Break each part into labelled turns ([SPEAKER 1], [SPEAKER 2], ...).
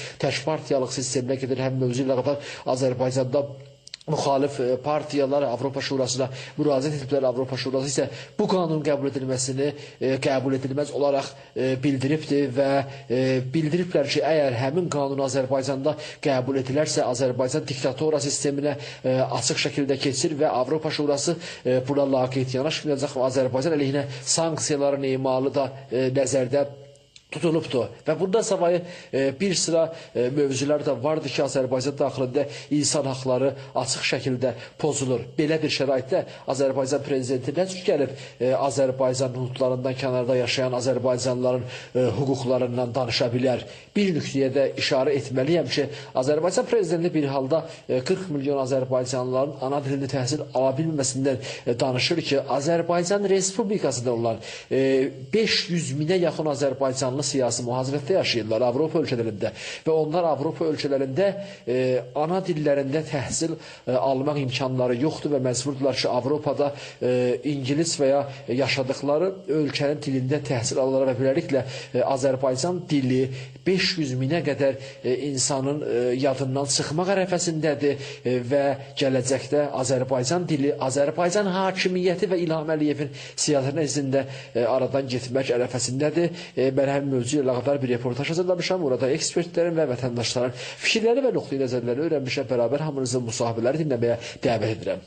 [SPEAKER 1] tək partiyalıq sisteminə gedir, həm mövzu ilə qədər Azərbaycanda müxalif partiyalar Avropa Şurasına müraciət ediblər. Avropa Şurası isə bu qanunun qəbul edilməsini qəbul edilməz olaraq bildiribdir və bildiriblər ki, əgər həmin qanun Azərbaycanda qəbul edilərsə, Azərbaycan diktatora sisteminə açıq şəkildə keçir və Avropa Şurası buna laqeyd yanaşmayacaq və Azərbaycan əleyhinə sanksiyaların emalı da nəzərdə tutulubdur. Və bundan savayı bir sıra mövzular da vardır ki, Azərbaycan daxilində insan haqları açıq şəkildə pozulur. Belə bir şəraitdə Azərbaycan prezidenti nə cür gəlib Azərbaycan hüquqlarından kənarda yaşayan Azərbaycanlıların hüquqlarından danışa bilər. Bir nöqtəyə də işarə etməliyəm ki, Azərbaycan prezidenti bir halda 40 milyon Azərbaycanlıların ana dilini təhsil ala bilməsindən danışır ki, Azərbaycan Respublikasında olan 500 minə yaxın Azərbaycanlı siyasi mühazirətdə yaşayırlar Avropa ölkələrində və onlar Avropa ölkələrində ana dillərində təhsil almaq imkanları yoxdur və məcburdurlar ki, Avropada İngilis və ya yaşadıkları ölkənin dilində təhsil alırlar və beləliklə Azərbaycan dili 500 minə qədər insanın yadından çıxmaq ərəfəsindədir və gələcəkdə Azərbaycan dili, Azərbaycan hakimiyyəti və İlham Əliyevin siyasət nəzdində aradan getmək ərəfəsindədir. Mən həm mövzu ilə əlaqədar bir reportaj hazırlamışam. Orada ekspertlərin və vətəndaşların fikirləri və nöqteyi nəzərləri öyrənmişəm. Bərabər hamınızı müsahibələri dinləməyə dəvət edirəm.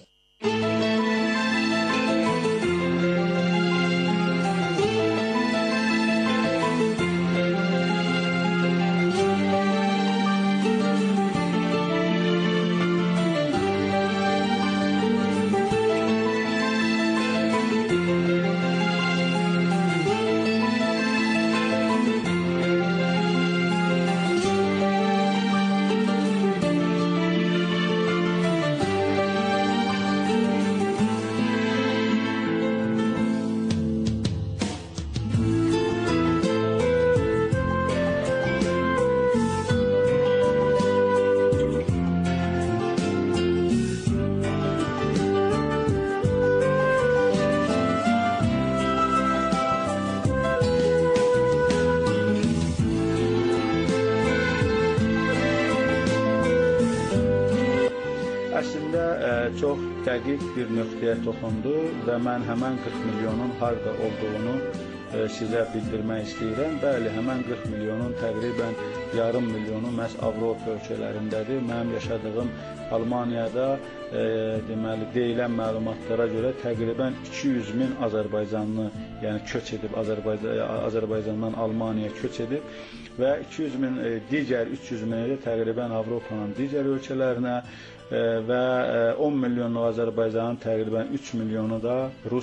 [SPEAKER 2] Əslində çox dəqiq bir nöqtəyə toxundu və mən həmən 40 milyonun harda olduğunu sizə bildirmək istəyirəm. Bəli, həmən 40 milyonun təqribən yarım milyonu məhz Avropa ölkələrindədir. Mənim yaşadığım Almaniyada deməli deyilən məlumatlara görə təqribən 200 min Azərbaycanlı, yəni köç edib Azərbaycandan Almaniyaya köç edib və 200 min digər 300 mini də təqribən Avropanın digər ölkələrinə və 10 milyonluq Azərbaycanın təqribən 3 milyonu da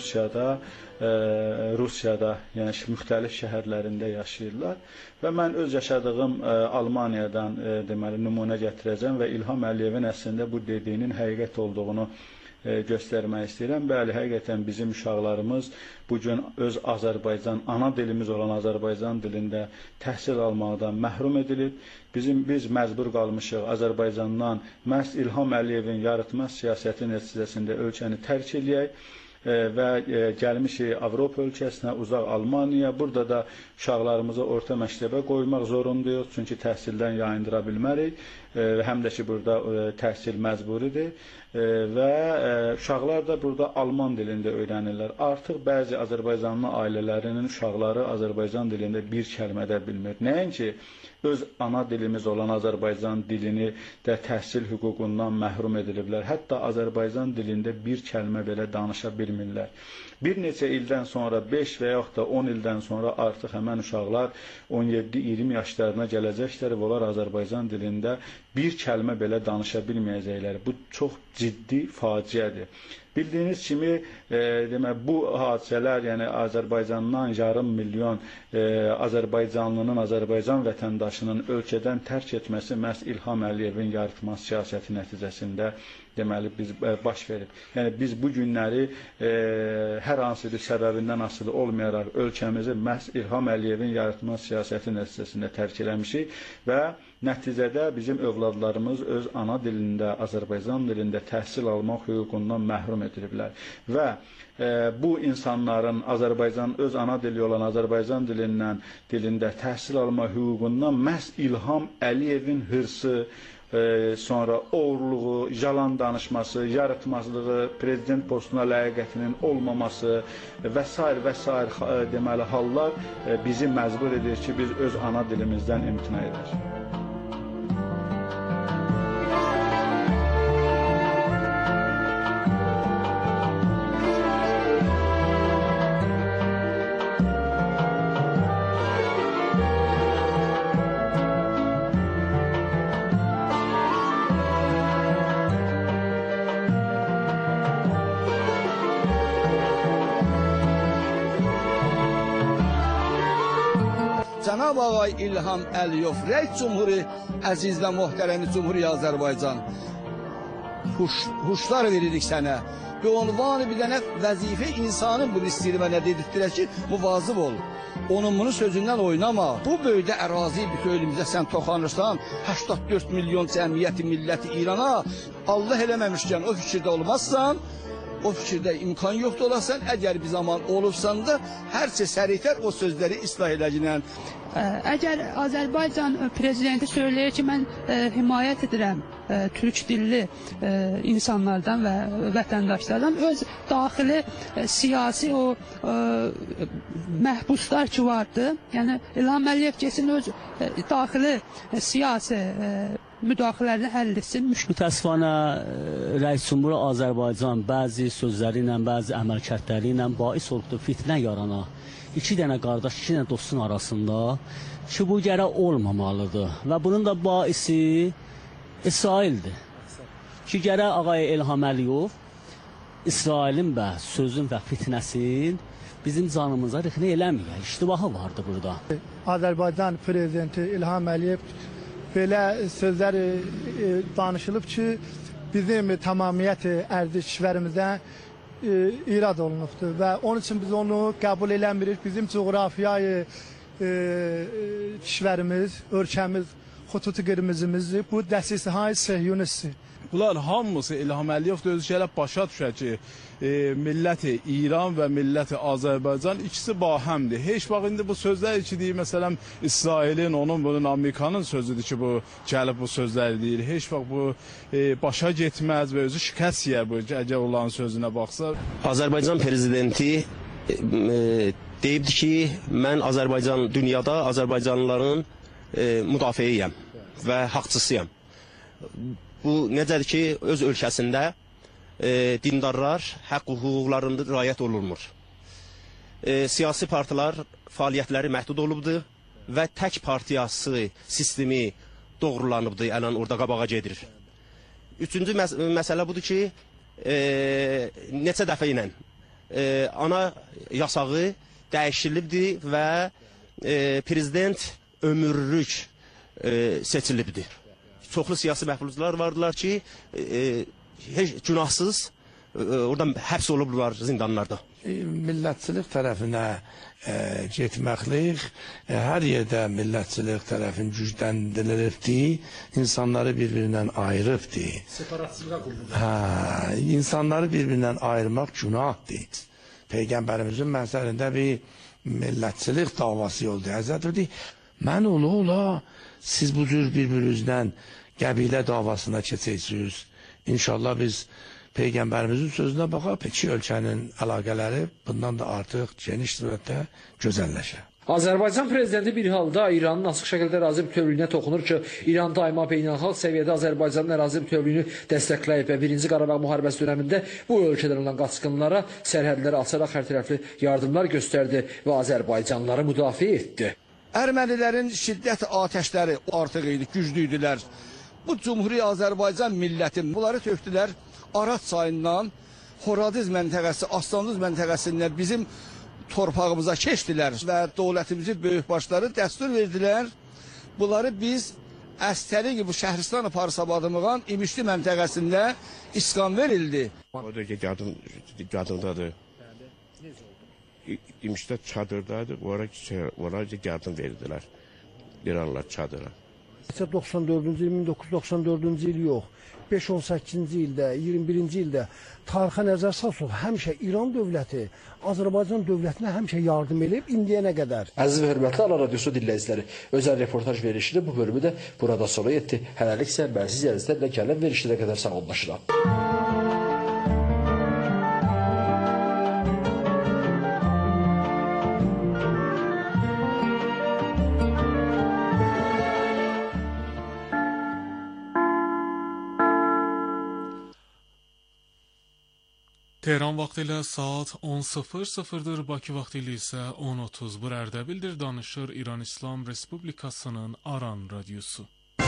[SPEAKER 2] Rusiyada, yəni müxtəlif şəhərlərində yaşayırlar və mən öz yaşadığım Almaniyadan deməli nümunə gətirəcəm və İlham Əliyevin əslində bu dediyinin həqiqət olduğunu göstərmək istəyirəm. Bəli, həqiqətən bizim uşaqlarımız bugün öz Azərbaycan, ana dilimiz olan Azərbaycan dilində təhsil almaqdan məhrum edilib. Biz məcbur qalmışıq Azərbaycandan məhz İlham Əliyevin yaratma siyasəti nəticəsində ölkəni tərk eləyək və gəlmişik Avropa ölkəsinə, uzaq Almaniya. Burada da uşaqlarımızı orta məktəbə qoymaq zorundayıq, çünki təhsildən yayındıra bilmərik. Həm də ki, burada təhsil məcburidir və uşaqlar da burada Alman dilində öyrənirlər. Artıq bəzi Azərbaycanlı ailələrinin uşaqları Azərbaycan dilində bir kəlmə də bilmir. Nəinki öz ana dilimiz olan Azərbaycan dilini də təhsil hüququndan məhrum ediliblər. Hətta Azərbaycan dilində bir kəlmə belə danışa bilmirlər. Bir neçə ildən sonra, 5 və yaxud da 10 ildən sonra artıq həmən uşaqlar 17-20 yaşlarına gələcəklər və onlar Azərbaycan dilində bir kəlmə belə danışa bilməyəcəklər. Bu çox ciddi faciədir. Bildiyiniz kimi, bu hadisələr, yəni Azərbaycandan yarım milyon Azərbaycanlının, Azərbaycan vətəndaşının ölkədən tərk etməsi məhz İlham Əliyevin yaratma siyasəti nəticəsində deməli biz baş verib. Yəni biz bu günləri hər hansı bir səbəbindən asılı olmayaraq ölkəmizi məhz İlham Əliyevin yaratma siyasəti nəticəsində tərk eləmişik və nəticədə bizim övladlarımız öz ana dilində, Azərbaycan dilində təhsil almaq hüququndan məhrum ediliblər. Və bu insanların Azərbaycan öz ana dili olan Azərbaycan dilində təhsil alma hüququndan məhz İlham Əliyevin hırsı, sonra oğurluğu, yalan danışması, yarıtmazlığı, prezident postuna layiqətinin olmaması və s. deməli hallar bizi məcbur edir ki, biz öz ana dilimizdən imtina edək.
[SPEAKER 3] Cənab ağay İlham Əliyev, Rəis Cumhuri, əziz və möhtərəmi Cumhuri Azərbaycan, huşlar veririk sənə. Bir unvanı bir dənə vəzifə insanın bunu istəyir və nə dedirtdirək ki, muvazıb ol. Onun bunu sözündən oynama. Bu böyüdə ərazi bir ölümüzə sən toxanırsan, 84 milyon cəmiyyəti, milləti İrana, Allah eləməmişkən o fikirdə olmazsan, o fikirdə imkan yoxdur olasan, əgər bir zaman olubsan da, hər şey səriklər o sözləri islah edəcəklər.
[SPEAKER 4] Əgər Azərbaycan prezidenti söyləyir ki, mən himayət edirəm türk dilli insanlardan və vətəndaşlardan, öz daxili siyasi o məhbuslar ki vardı, yəni İlham Əliyev getsin öz daxili siyasi müdaxilərini həll etsin.
[SPEAKER 5] Mütəəssifanə Rəis Cumhuri Azərbaycan bəzi sözləri ilə, bəzi əməlkətləri ilə bais olubdur fitnə yarana. İki dənə qardaş, iki dənə dostun arasında ki, bu gərək olmamalıdır. Və bunun da baisi İsraildir. Ki, gərək ağay İlham Əliyev İsrailin və sözün və fitnəsin bizim canımıza rixnə eləməyək. İştibahı vardı burada.
[SPEAKER 6] Azərbaycan prezidenti İlham Əliyev belə sözlər danışılıb ki, bizim tamamiyyət ərzi kişilərimizə irad olunubdur və onun üçün biz onu qəbul eləmirik. Bizim coğrafiyayı kişilərimiz, ölkəmiz, xututu qırmızımızdır. Bu dəstəyi Sehyonistdir.
[SPEAKER 7] Bunlar hamısı İlham Əliyev də özü gəlib başa düşər ki, milləti İran və milləti Azərbaycan ikisi bahəmdir. Heç vaxt indi bu sözlər ki, deyir, məsələn, İsrailin, onun, bunun, Amerikanın sözüdür ki, bu gəlib bu sözləri deyir. Heç vaxt bu başa getməz və özü şikəst yer bu, əgər olan sözünə baxsa.
[SPEAKER 8] Azərbaycan prezidenti deyibdir ki, mən Azərbaycan, dünyada Azərbaycanlıların müdafiəyiyəm və haqçısıyam. Bu necədir ki, öz ölkəsində dindarlar haqq hüquqlarında riayət olunmur. Siyasi partilər fəaliyyətləri məhdud olubdur və tək partiyası sistemi doğrulanıbdır, ələn orada qabağa gedir. Üçüncü məsələ budur ki, neçə dəfə ilə ana yasağı dəyişilibdir və prezident ömürlük seçilibdir. Çoxlu siyasi məhbuslar vardılar ki, heç günahsız oradan həbs olublar zindanlarda.
[SPEAKER 9] Millətçilik tərəfinə getməklik, hər yerdə millətçilik tərəfin gücləndirilibdir, insanları bir-birindən ayırıbdır.
[SPEAKER 1] Separatçılığa qurulur.
[SPEAKER 9] İnsanları bir-birindən ayırmaq günahdır. Peyğəmbərimizin məsəlində bir millətçilik davası yoldur. Həzrət dedi, mən ola, siz bu cür bir-birinizdən qəbilə davasına keçəksiniz. İnşallah biz Peyğəmbərimizin sözünə baxaq, iki ölkənin əlaqələri bundan da artıq geniş surətdə gözəlləşər.
[SPEAKER 1] Azərbaycan prezidenti bir halda İranın açıq şəkildə ərazi bütövlüyünə toxunur ki, İran daima beynəlxalq səviyyədə Azərbaycanın ərazi bütövlüyünü dəstəkləyib və 1-ci Qarabağ müharibəsi dövründə bu ölkədən olan qaçqınlara sərhədləri açaraq hər tərəfli yardımlar göstərdi və Azərbaycanlıları müdafiə etdi.
[SPEAKER 3] Ermənilərin şiddət atəşləri artıq idi, güclüydülər. Bu Cumhuri Azərbaycan millətin bunları tökdülər Arat çayından, Horadiz məntəqəsi, Aslanuz məntəqəsindən bizim torpağımıza keçdilər və dövlətimizin böyükbaşları dəstur verdilər. Bunları biz əstəri bu Şəhristan Parsabadımığan İmişli məntəqəsində iskan verildi.
[SPEAKER 10] O da qadındadır. İmişdə çadırdaydı, oraya yardım verdilər. İranlılar çadıra.
[SPEAKER 6] 94-cü il, 1994-cü il yox, 5-18-ci ildə, 21-ci ildə tarixə nəzər salsaq, həmişə İran dövləti Azərbaycan dövlətinə həmişə yardım edib indiyənə qədər.
[SPEAKER 1] Əziz və hörmətli Alan Radiosu dinləyiciləri, özəl reportaj verilişini bu bölümü də burada sona yetdi. Hələlik isə mən siz əzizlərlə gələn verilişlərə qədər sağollaşıram.
[SPEAKER 11] Tehran vaxtı ilə saat 10:00-dır, Bakı vaxtı ilə isə 10:30. Bu Ərdəbildir, danışır İran İslam Respublikasının Aran Radiosu.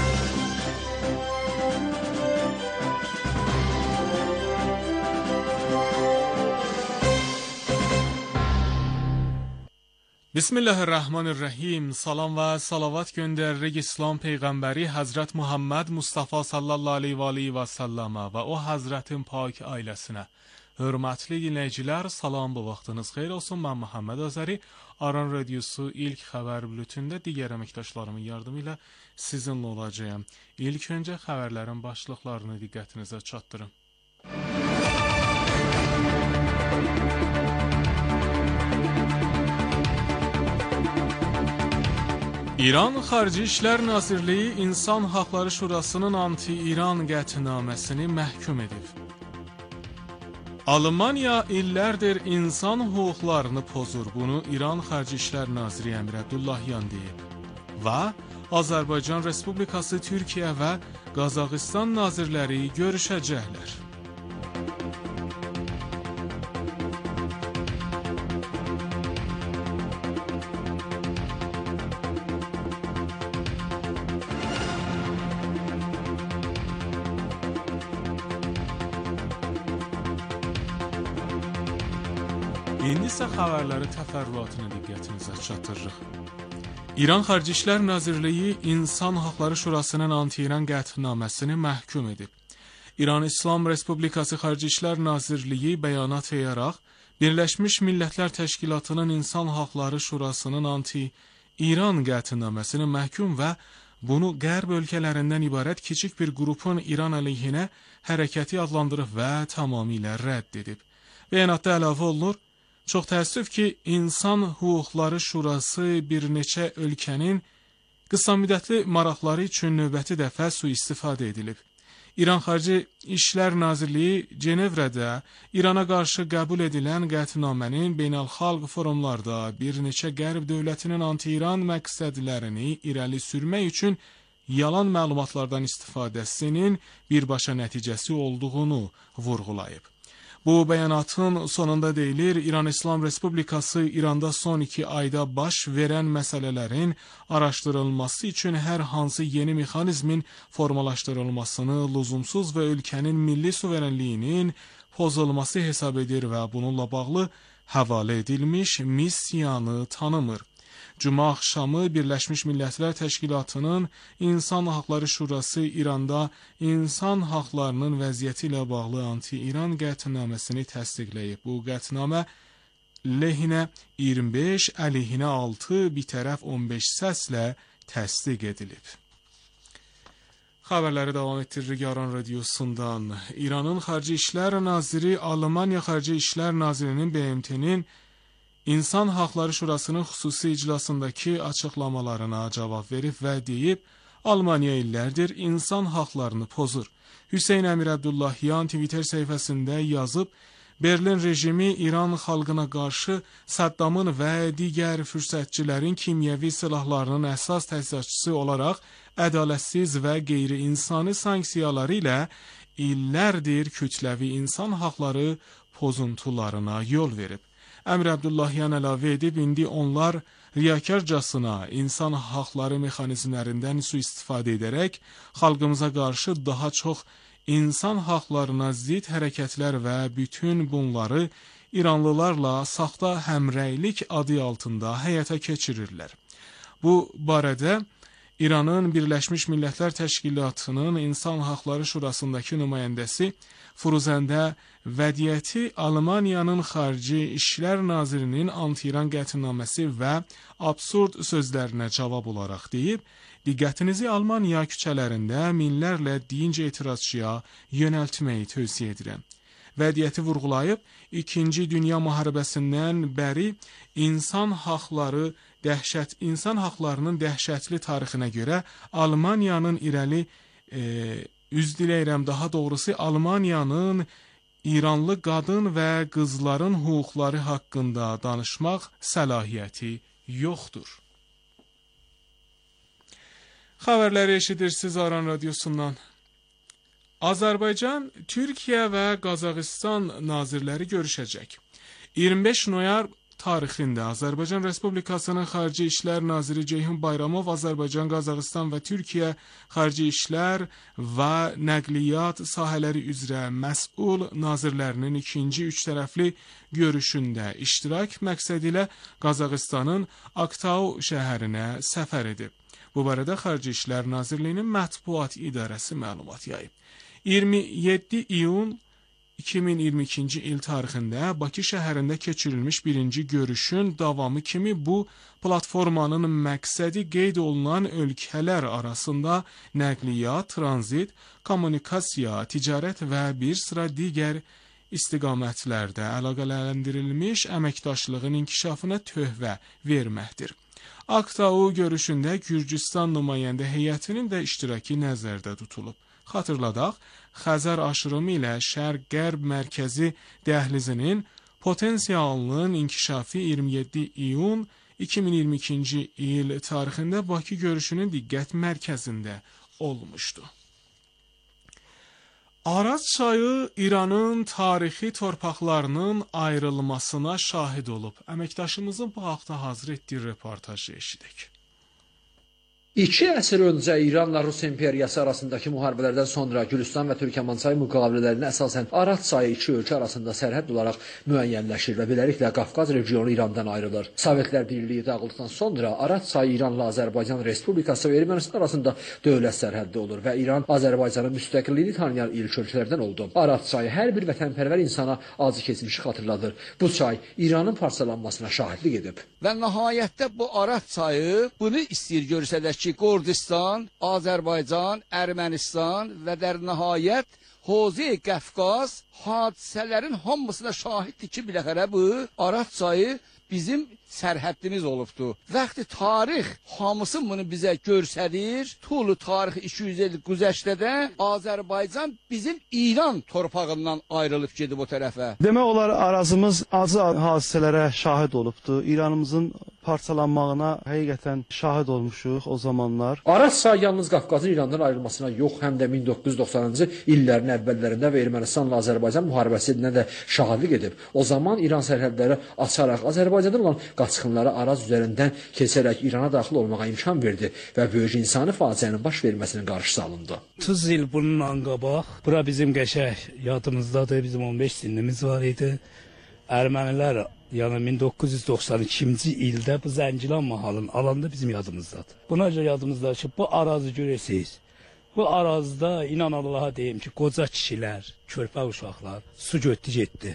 [SPEAKER 11] Bismillahirrahmanirrahim. Salam və salavat göndəririk İslam Peyğəmbəri Həzrət Muhammed Mustafa sallallahu aleyhi və səlləmə və o Həzrətin pak ailəsinə. Hörmətli dinləyicilər, salam, bu vaxtınız xeyir olsun. Mən Muhammed Azəri, Aran Radiosu ilk xəbər bültünündə digər əməkdaşlarımın yardımı ilə sizinlə olacağım. İlk öncə xəbərlərin başlıqlarını diqqətinizə çatdırım. İran Xarici İşlər Nazirliyi İnsan Haqları Şurasının anti-İran qətnaməsini məhkum edib. Almaniya illərdir insan hüquqlarını pozur. Bunu İran Xarici İşlər Naziri Əmir Abdullahyan deyib. Və Azərbaycan Respublikası, Türkiyə və Qazaxıstan nazirləri görüşəcəklər. İndi isə xəbərləri təfərrüatını diqqətinizə çatdırırıq. İran Xarici İşlər Nazirliyi İnsan Haqları Şurasının anti-İran qətnaməsini məhkum edib. İran İslam Respublikası Xarici İşlər Nazirliyi bəyanat verərək Birləşmiş Millətlər Təşkilatının İnsan Haqları Şurasının anti-İran qətnaməsini məhkum və bunu Qərb ölkələrindən ibarət kiçik bir qrupun İran əleyhinə hərəkəti adlandırıb və tamamilə rədd edib. Bəyanatda əlavə olunur, çox təəssüf ki, İnsan Hüquqları Şurası bir neçə ölkənin qısa müddətli maraqları üçün növbəti dəfə sui-istifadə edilib. İran Xarici İşlər Nazirliyi Cenevrədə İrana qarşı qəbul edilən qətnamənin beynəlxalq forumlarda bir neçə Qərb dövlətinin anti-İran məqsədlərini irəli sürmək üçün yalan məlumatlardan istifadəsinin birbaşa nəticəsi olduğunu vurğulayıb. Bu bəyanatın sonunda deyilir, İran İslam Respublikası İranda son 2 ayda baş verən məsələlərin araşdırılması üçün hər hansı yeni mexanizmin formalaşdırılmasını lüzumsuz və ölkənin milli suverenliyinin pozulması hesab edir və bununla bağlı həvalə edilmiş missiyanı tanımır. Cuma axşamı Birləşmiş Millətlər Təşkilatının İnsan Haqları Şurası İranda insan haqlarının vəziyyəti ilə bağlı anti-İran qətnaməsini təsdiqləyib. Bu qətnamə lehinə 25, əleyhinə 6, bitərəf 15 səslə təsdiq edilib. Xəbərləri davam etdiririk Aran Radiosundan. İranın Xarici İşlər Naziri Almaniya Xarici İşlər Nazirinin BMT-nin İnsan Haqları Şurasının xüsusi iclasındakı açıqlamalarına cavab verib və deyib, Almaniya illərdir insan haqlarını pozur. Hüseyn Əmir Abdullahyan Twitter səhifəsində yazıb, Berlin rejimi İran xalqına qarşı Saddamın və digər fürsətçilərin kimyəvi silahlarının əsas təsdiqçisi olaraq ədalətsiz və qeyri-insani sanksiyaları ilə illərdir kütləvi insan haqları pozuntularına yol verib. Əmir Abdullahyan əlavə edib, indi onlar riyakarcasına insan haqları mexanizmlərindən sui-istifadə edərək xalqımıza qarşı daha çox insan haqlarına zid hərəkətlər və bütün bunları İranlılarla saxta həmrəylik adı altında həyata keçirirlər. Bu barədə İranın Birləşmiş Millətlər Təşkilatının İnsan Haqları Şurasındakı nümayəndəsi Firuzəndə Vədiyyəti Almaniyanın Xarici İşlər Nazirinin anti-İran qətnaməsi və absurd sözlərinə cavab olaraq deyib, diqqətinizi Almaniya küçələrində minlərlə dinc etirazçıya yönəltməyi tövsiyə edirəm. Vədiyyəti vurğulayıb, 2-ci Dünya müharibəsindən bəri insan haqlarının dəhşətli tarixinə görə Almaniyanın Almaniyanın İranlı qadın və qızların hüquqları haqqında danışmaq səlahiyyəti yoxdur. Xəbərləri eşidirsiniz Aran Radiosundan. Azərbaycan, Türkiyə və Qazaxıstan nazirləri görüşəcək. 25 noyabr tarixində Azərbaycan Respublikasının Xarici İşlər Naziri Ceyhun Bayramov Azərbaycan, Qazaxıstan və Türkiyə Xarici İşlər və Nəqliyyat sahələri üzrə məsul nazirlərinin ikinci üç tərəfli görüşündə iştirak məqsədi ilə Qazaxıstanın Aktau şəhərinə səfər edib. Bu barədə Xarici İşlər Nazirliyinin mətbuat idarəsi məlumat yayıb. 27 iyun 2022-ci il tarixində Bakı şəhərində keçirilmiş birinci görüşün davamı kimi bu platformanın məqsədi qeyd olunan ölkələr arasında nəqliyyat, tranzit, kommunikasiya, ticarət və bir sıra digər istiqamətlərdə əlaqələndirilmiş əməkdaşlığın inkişafına töhfə verməkdir. Aktau görüşündə Gürcüstan nümayəndə heyətinin də iştirakı nəzərdə tutulub. Xatırladaq, Xəzər aşırımı ilə Şərq-Qərb mərkəzi dəhlizinin potensialının inkişafı 27 iyun 2022-ci il tarixində Bakı görüşünün diqqət mərkəzində olmuşdu. Araz çayı İranın tarixi torpaqlarının ayrılmasına şahid olub. Əməkdaşımızın bu haqda hazır etdiyi reportajı eşidək.
[SPEAKER 1] 2 əsr öncə İranla Rus imperiyası arasındakı müharibələrdən sonra Gülüstan və Türkmənistan müqavilələrinə əsasən Araz çayı iki ölkə arasında sərhəd olaraq müəyyənləşir və beləliklə Qafqaz regionu İrandan ayrılır. Sovetlər Birliyi dağıldıqdan sonra Araz çayı İranla Azərbaycan Respublikası və Ermənistan arasında dövlət sərhəddi olur və İran Azərbaycanın müstəqilliyini tanıyan ilk ölkələrdən oldu. Araz çayı hər bir vətənpərvər insana acı keçmişi xatırladır. Bu çay İranın parçalanmasına şahidlik edib.
[SPEAKER 3] Və nəhayətdə bu Araz çayı bunu istəyir görsələr ki, Gürcüstan, Azərbaycan, Ermənistan və dərnəhayət Xozi Qafqaz hadisələrin hamısına şahiddir ki, biləxərə bu Araz çayı bizim sərhəddimiz olubdur. Vaxtı tarix hamısı bunu bizə göstərir. Tulu tarix 200 il güzəştədə Azərbaycan bizim İran torpağından ayrılıb gedib o tərəfə.
[SPEAKER 12] Demək olar Arazımız acı hadisələrə şahid olubdur. İranımızın parçalanmağına həqiqətən şahid olmuşuq o zamanlar.
[SPEAKER 1] Araz çayı yalnız Qafqazın İrandan ayrılmasına yox, həm də 1990-cı illərin əvvəllərində və Ermənistanla Azərbaycan müharibəsinə də şahidlik edib. O zaman İran sərhədləri açaraq Azərbaycandan olan qaçqınları Araz üzərindən keçərək İrana daxil olmağa imkan verdi və böyük insani faciənin baş verməsinin qarşısı alındı.
[SPEAKER 13] 30 il bundan qabaq, bura bizim qəşəng yadımızdadır, bizim 15 sinimiz var idi. Ermənilər yəni 1992-ci ildə bu Zəngilan mahalının alanda bizim yadımızdadır. Buna görə yadımızdadır ki, bu arazı görəsiniz. Bu arazda inan Allaha deyim ki, qoca kişilər, körpə uşaqlar su götdü getdi.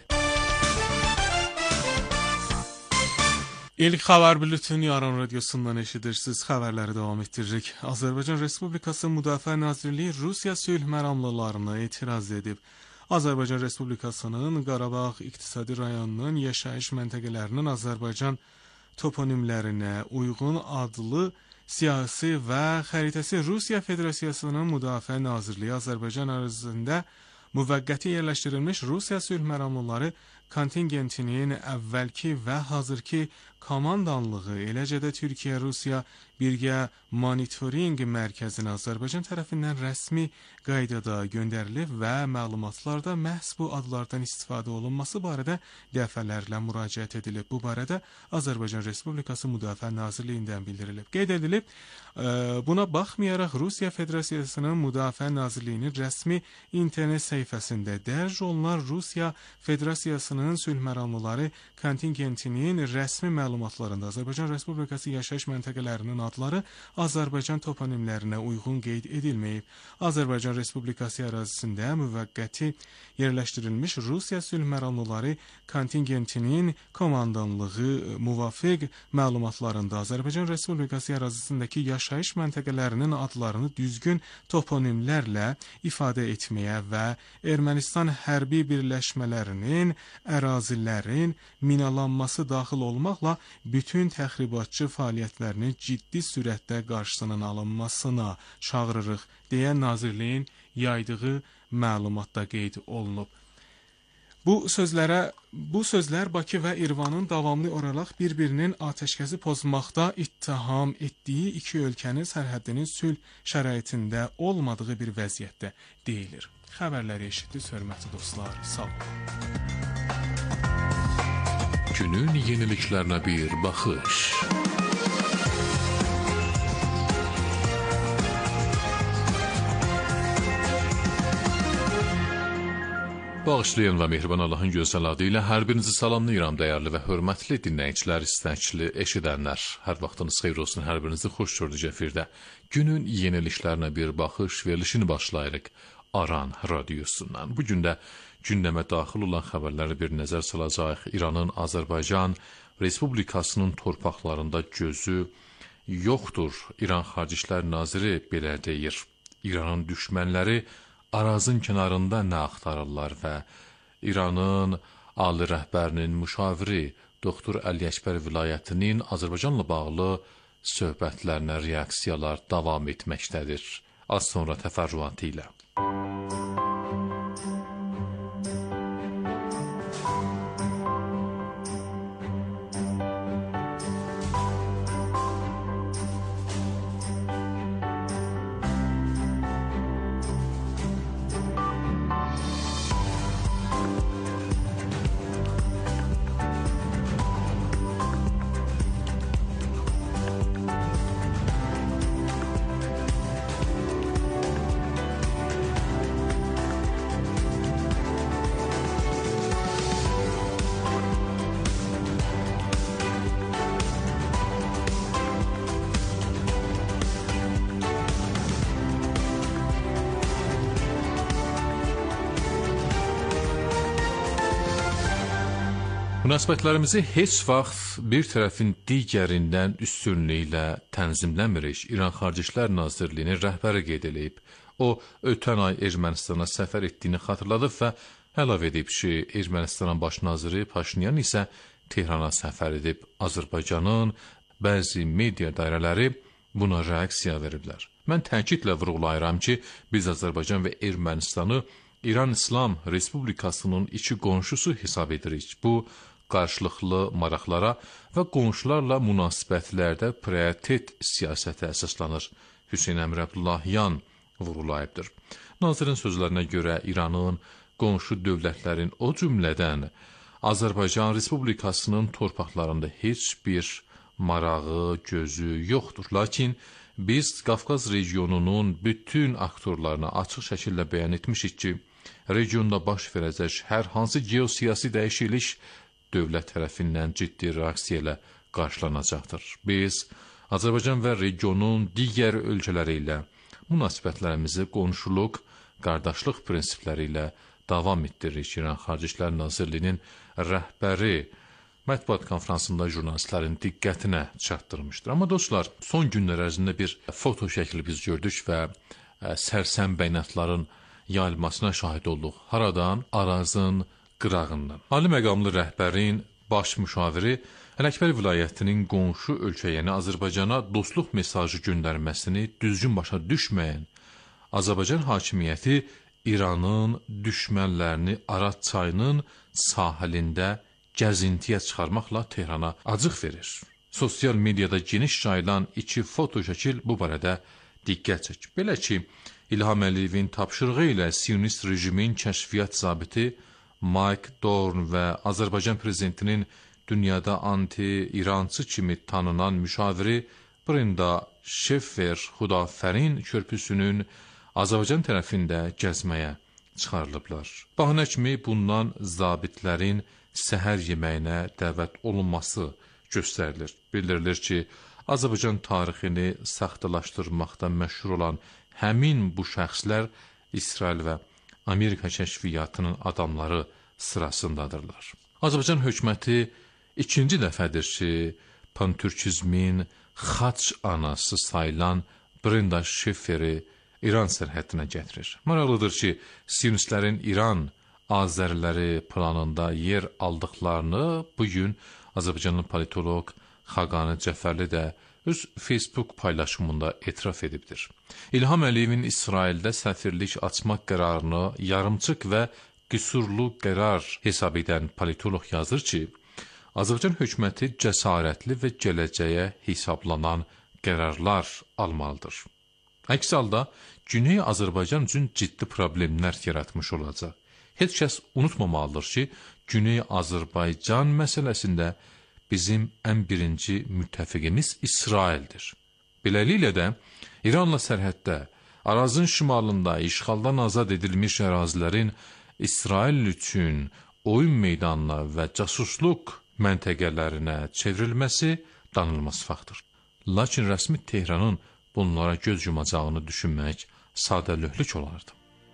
[SPEAKER 11] İlk xəbər bülteni Aran Radiosundan eşidirsiniz. Xəbərləri davam etdiririk. Azərbaycan Respublikası Müdafiə Nazirliyi Rusiya sülh məramlılarına etiraz edib. Azərbaycan Respublikasının Qarabağ İqtisadi Rayonunun yaşayış məntəqələrinin Azərbaycan toponimlərinə uyğun adlı siyasi və xəritəsi Rusiya Federasiyasının Müdafiə Nazirliyi Azərbaycan ərazisində müvəqqəti yerləşdirilmiş Rusiya sülh məramlıları kontingentinin əvvəlki və hazırki komandanlığı, eləcə də Türkiyə-Rusiya birgə monitoring mərkəzinə Azərbaycan tərəfindən rəsmi qaydada göndərilib və məlumatlarda məhz bu adlardan istifadə olunması barədə dəfələrlə müraciət edilib. Bu barədə Azərbaycan Respublikası Müdafiə Nazirliyindən bildirilib. Qeyd edilib, buna baxmayaraq Rusiya Federasiyasının Müdafiə Nazirliyinin rəsmi internet səhifəsində dərc olunan Rusiya Federasiyasının Respublikasının sülh məramlıları kontingentinin rəsmi məlumatlarında Azərbaycan Respublikası yaşayış məntəqələrinin adları Azərbaycan toponimlərinə uyğun qeyd edilməyib. Azərbaycan Respublikası ərazisində müvəqqəti yerləşdirilmiş Rusiya sülh məramlıları kontingentinin komandanlığı müvafiq məlumatlarında Azərbaycan Respublikası ərazisindəki yaşayış məntəqələrinin adlarını düzgün toponimlərlə ifadə etməyə və Ermənistan hərbi birləşmələrinin, ərazilərin minalanması daxil olmaqla bütün təxribatçı fəaliyyətlərinin ciddi sürətdə qarşısının alınmasına çağırırıq, deyə Nazirliyin yaydığı məlumatda qeyd olunub. Bu sözlər Bakı və İrəvanın davamlı olaraq bir-birinin atəşkəsi pozmaqda ittiham etdiyi iki ölkənin sərhəddinin sülh şəraitində olmadığı bir vəziyyətdə deyilir. Xəbərləri eşitdiniz, hörmətli dostlar. Sağ olun.
[SPEAKER 14] Günün yeniliklərinə bir baxış. Bağışlayan və mehriban Allahın gözəl adı ilə hər birinizi salamlayıram, dəyərli və hörmətli dinləyicilər, istəkli eşidənlər. Hər vaxtınız xeyir olsun, hər birinizi xoş gördük efirdə. Günün yeniliklərinə bir baxış verilişini başlayırıq Aran radiosundan. Bugün də gündəmə daxil olan xəbərləri bir nəzər salacaq. İranın Azərbaycan Respublikasının torpaqlarında gözü yoxdur. İran Xarici İşlər Naziri belə deyir. İranın düşmənləri Arazın kənarında nə axtarırlar və İranın ali rəhbərinin müşaviri Doktor Əli Əkbər vilayətinin Azərbaycanla bağlı söhbətlərinə reaksiyalar davam etməkdədir. Az sonra təfərrüatı ilə. Münasibətlərimizi heç vaxt bir tərəfin digərindən üstünlüyü ilə tənzimləmirik. İran Xarici İşlər Nazirliyinin rəhbəri qeyd edib. O, ötən ay Ermənistana səfər etdiyini xatırladıb və əlavə edib ki, Ermənistanın baş naziri Paşinyan isə Tehrana səfər edib. Azərbaycanın bəzi media dairələri buna reaksiya veriblər. Mən təkidlə vurğulayıram ki, biz Azərbaycan və Ermənistanı İran İslam Respublikasının iki qonşusu hesab edirik. Bu, qarşılıqlı maraqlara və qonşularla münasibətlərdə prioritet siyasətə əsaslanır. Hüseyn Əmir Abdullahyan vurğulayıbdır. Nazirin sözlərinə görə İranın qonşu dövlətlərin o cümlədən Azərbaycan Respublikasının torpaqlarında heç bir marağı, gözü yoxdur. Lakin biz Qafqaz regionunun bütün aktorlarına açıq şəkildə bəyan etmişik ki, regionda baş verəcək hər hansı geosiyasi dəyişiklik dövlət tərəfindən ciddi reaksiya ilə qarşılanacaqdır. Biz Azərbaycan və regionun digər ölkələri ilə münasibətlərimizi qonşuluq, qardaşlıq prinsipləri ilə davam etdiririk. İran Xarici İşlər Nazirliyinin rəhbəri mətbuat konfransında jurnalistlərin diqqətinə çatdırmışdır. Amma dostlar, son günlər ərzində bir foto şəkli biz gördük və sərsəm bəyanatların yayılmasına şahid olduq. Haradan? Arazın qırağından. Ali məqamlı rəhbərin baş müşaviri Əli Əkbər vilayətinin qonşu ölkə, yəni Azərbaycana dostluq mesajı göndərməsini düzgün başa düşməyən Azərbaycan hakimiyyəti İranın düşmənlərini Araz çayının sahilində gəzintiyə çıxarmaqla Tehrana acıq verir. Sosial mediada geniş yayılan iki foto şəkil bu barədə diqqət çəkir. Belə ki, İlham Əliyevin tapşırığı ilə Siyonist rejimin kəşfiyyat zabiti Mike Dorn və Azərbaycan prezidentinin dünyada anti-İrançı kimi tanınan müşaviri Brenda Şeffer Xudafərin körpüsünün Azərbaycan tərəfində gəzməyə çıxarılıblar. Bəhanə kimi bundan zabitlərin səhər yeməyinə dəvət olunması göstərilir. Bildirilir ki, Azərbaycan tarixini saxtalaşdırmaqda məşhur olan həmin bu şəxslər İsrail və Amerika kəşfiyyatının adamları sırasındadırlar. Azərbaycan hökuməti ikinci dəfədir ki, pantürkizmin xaç anası sayılan Brenda Şefferi İran sərhəddinə gətirir. Maraqlıdır ki, Siyonistlərin İran Azəriləri planında yer aldıqlarını bugün Azərbaycanlı politoloq Xaqani Cəfərli də öz Facebook paylaşımında etiraf edibdir. İlham Əliyevin İsraildə səfirlik açmaq qərarını yarımçıq və qüsurlu qərar hesab edən politoloq yazır ki, Azərbaycan hökuməti cəsarətli və gələcəyə hesablanan qərarlar almalıdır. Əks halda Güney Azərbaycan üçün ciddi problemlər yaratmış olacaq. Heç kəs unutmamalıdır ki, Güney Azərbaycan məsələsində bizim ən birinci müttəfiqimiz İsraildir. Beləliklə də İranla sərhəddə, Arazın şimalında işğaldan azad edilmiş ərazilərin İsrail üçün oyun meydanına və casusluq məntəqələrinə çevrilməsi danılmaz faktdır. Lakin rəsmi Tehranın bunlara göz yumacağını düşünmək sadəlövhlük olardı.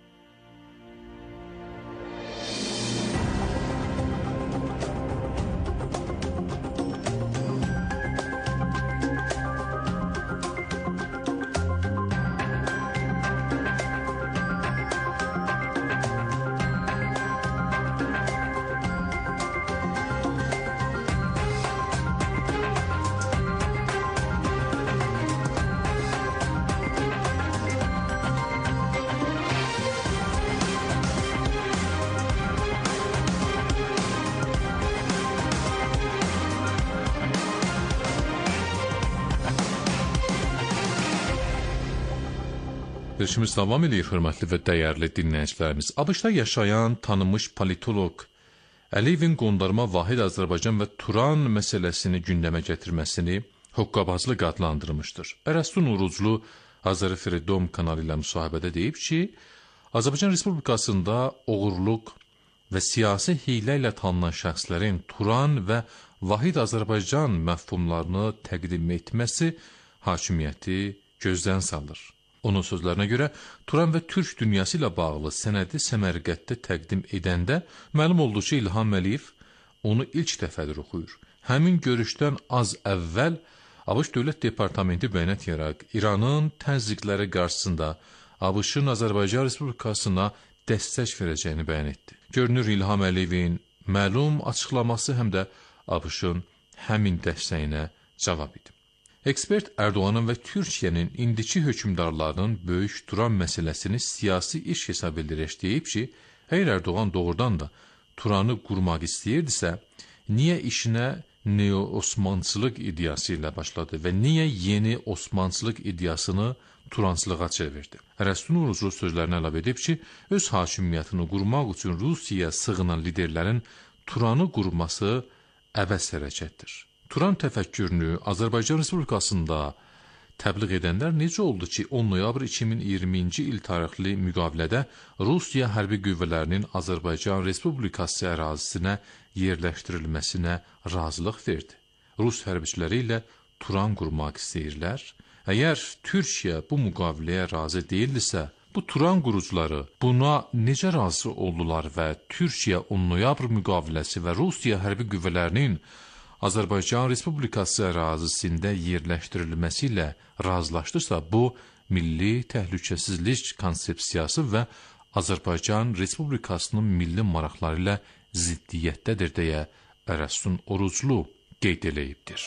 [SPEAKER 14] Verilişimiz davam edir, hörmətli və dəyərli dinləyicilərimiz. ABŞ-da yaşayan tanınmış politoloq Əliyevin qondarma Vahid Azərbaycan və Turan məsələsini gündəmə gətirməsini hoqqabazlıq adlandırmışdır. Ərəstun Uruclu Azəri Freedom kanalı ilə müsahibədə deyib ki, Azərbaycan Respublikasında oğurluq və siyasi hiylə ilə tanınan şəxslərin Turan və Vahid Azərbaycan məfhumlarını təqdim etməsi hakimiyyəti gözdən salır. Onun sözlərinə görə, Turan və Türk dünyası ilə bağlı sənədi Səmərqəddə təqdim edəndə məlum oldu ki, İlham Əliyev onu ilk dəfədir oxuyur. Həmin görüşdən az əvvəl ABŞ Dövlət Departamenti bəyanat yayaraq İranın təzyiqləri qarşısında ABŞ-ın Azərbaycan Respublikasına dəstək verəcəyini bəyan etdi. Görünür, İlham Əliyevin məlum açıqlaması həm də ABŞ-ın həmin dəstəyinə cavab idi. Ekspert Erdoğanın və Türkiyənin indiki hökümdarlarının böyük Turan məsələsini siyasi iş hesab edərək deyib ki, əgər Erdoğan doğrudan da Turanı qurmaq istəyirdisə, niyə işinə neo-Osmançılıq ideyası ilə başladı və niyə yeni Osmançılıq ideyasını Turancılığa çevirdi? Ərəstun Uruclu sözlərini əlavə edib ki, öz hakimiyyətini qurmaq üçün Rusiyaya sığınan liderlərin Turanı qurması əbəs hərəkətdir. Turan təfəkkürünü Azərbaycan Respublikasında təbliğ edənlər necə oldu ki, 10 noyabr 2020-ci il tarixli müqavilədə Rusiya hərbi qüvvələrinin Azərbaycan Respublikası ərazisinə yerləşdirilməsinə razılıq verdi? Rus hərbiçiləri ilə Turan qurmaq istəyirlər. Əgər Türkiyə bu müqaviləyə razı deyildisə, bu Turan qurucuları buna necə razı oldular və Türkiyə 10 noyabr müqaviləsi və Rusiya hərbi qüvvələrinin Azərbaycan Respublikası ərazisində yerləşdirilməsi ilə razılaşdırsa, bu, milli təhlükəsizlik konsepsiyası və Azərbaycan Respublikasının milli maraqları ilə ziddiyyətdədir deyə Ərəstun Oruclu qeyd eləyibdir.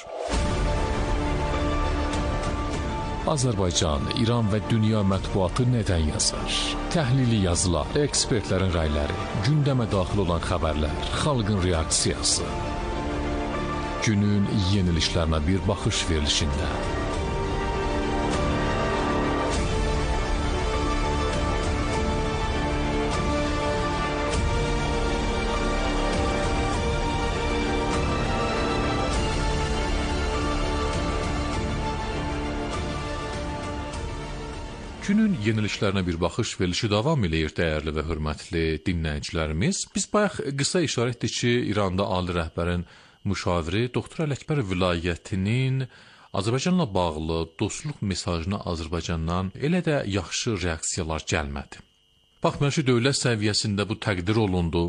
[SPEAKER 15] Azərbaycan, İran və dünya mətbuatı nədən yazar? Təhlili yazılar, ekspertlərin rəyləri, gündəmə daxil olan xəbərlər, xalqın reaksiyası. Günün yenilişlərinə bir baxış verilişində.
[SPEAKER 14] Günün yeniliklərinə bir baxış verilişi davam eləyir, dəyərli və hörmətli dinləyicilərimiz. Biz bayaq qısa işarə etdik ki, İranda ali rəhbərin müşaviri Doktor Ələkbər vilayətinin Azərbaycanla bağlı dostluq mesajına Azərbaycandan elə də yaxşı reaksiyalar gəlmədi. Baxmayaraq ki, dövlət səviyyəsində bu təqdir olundu,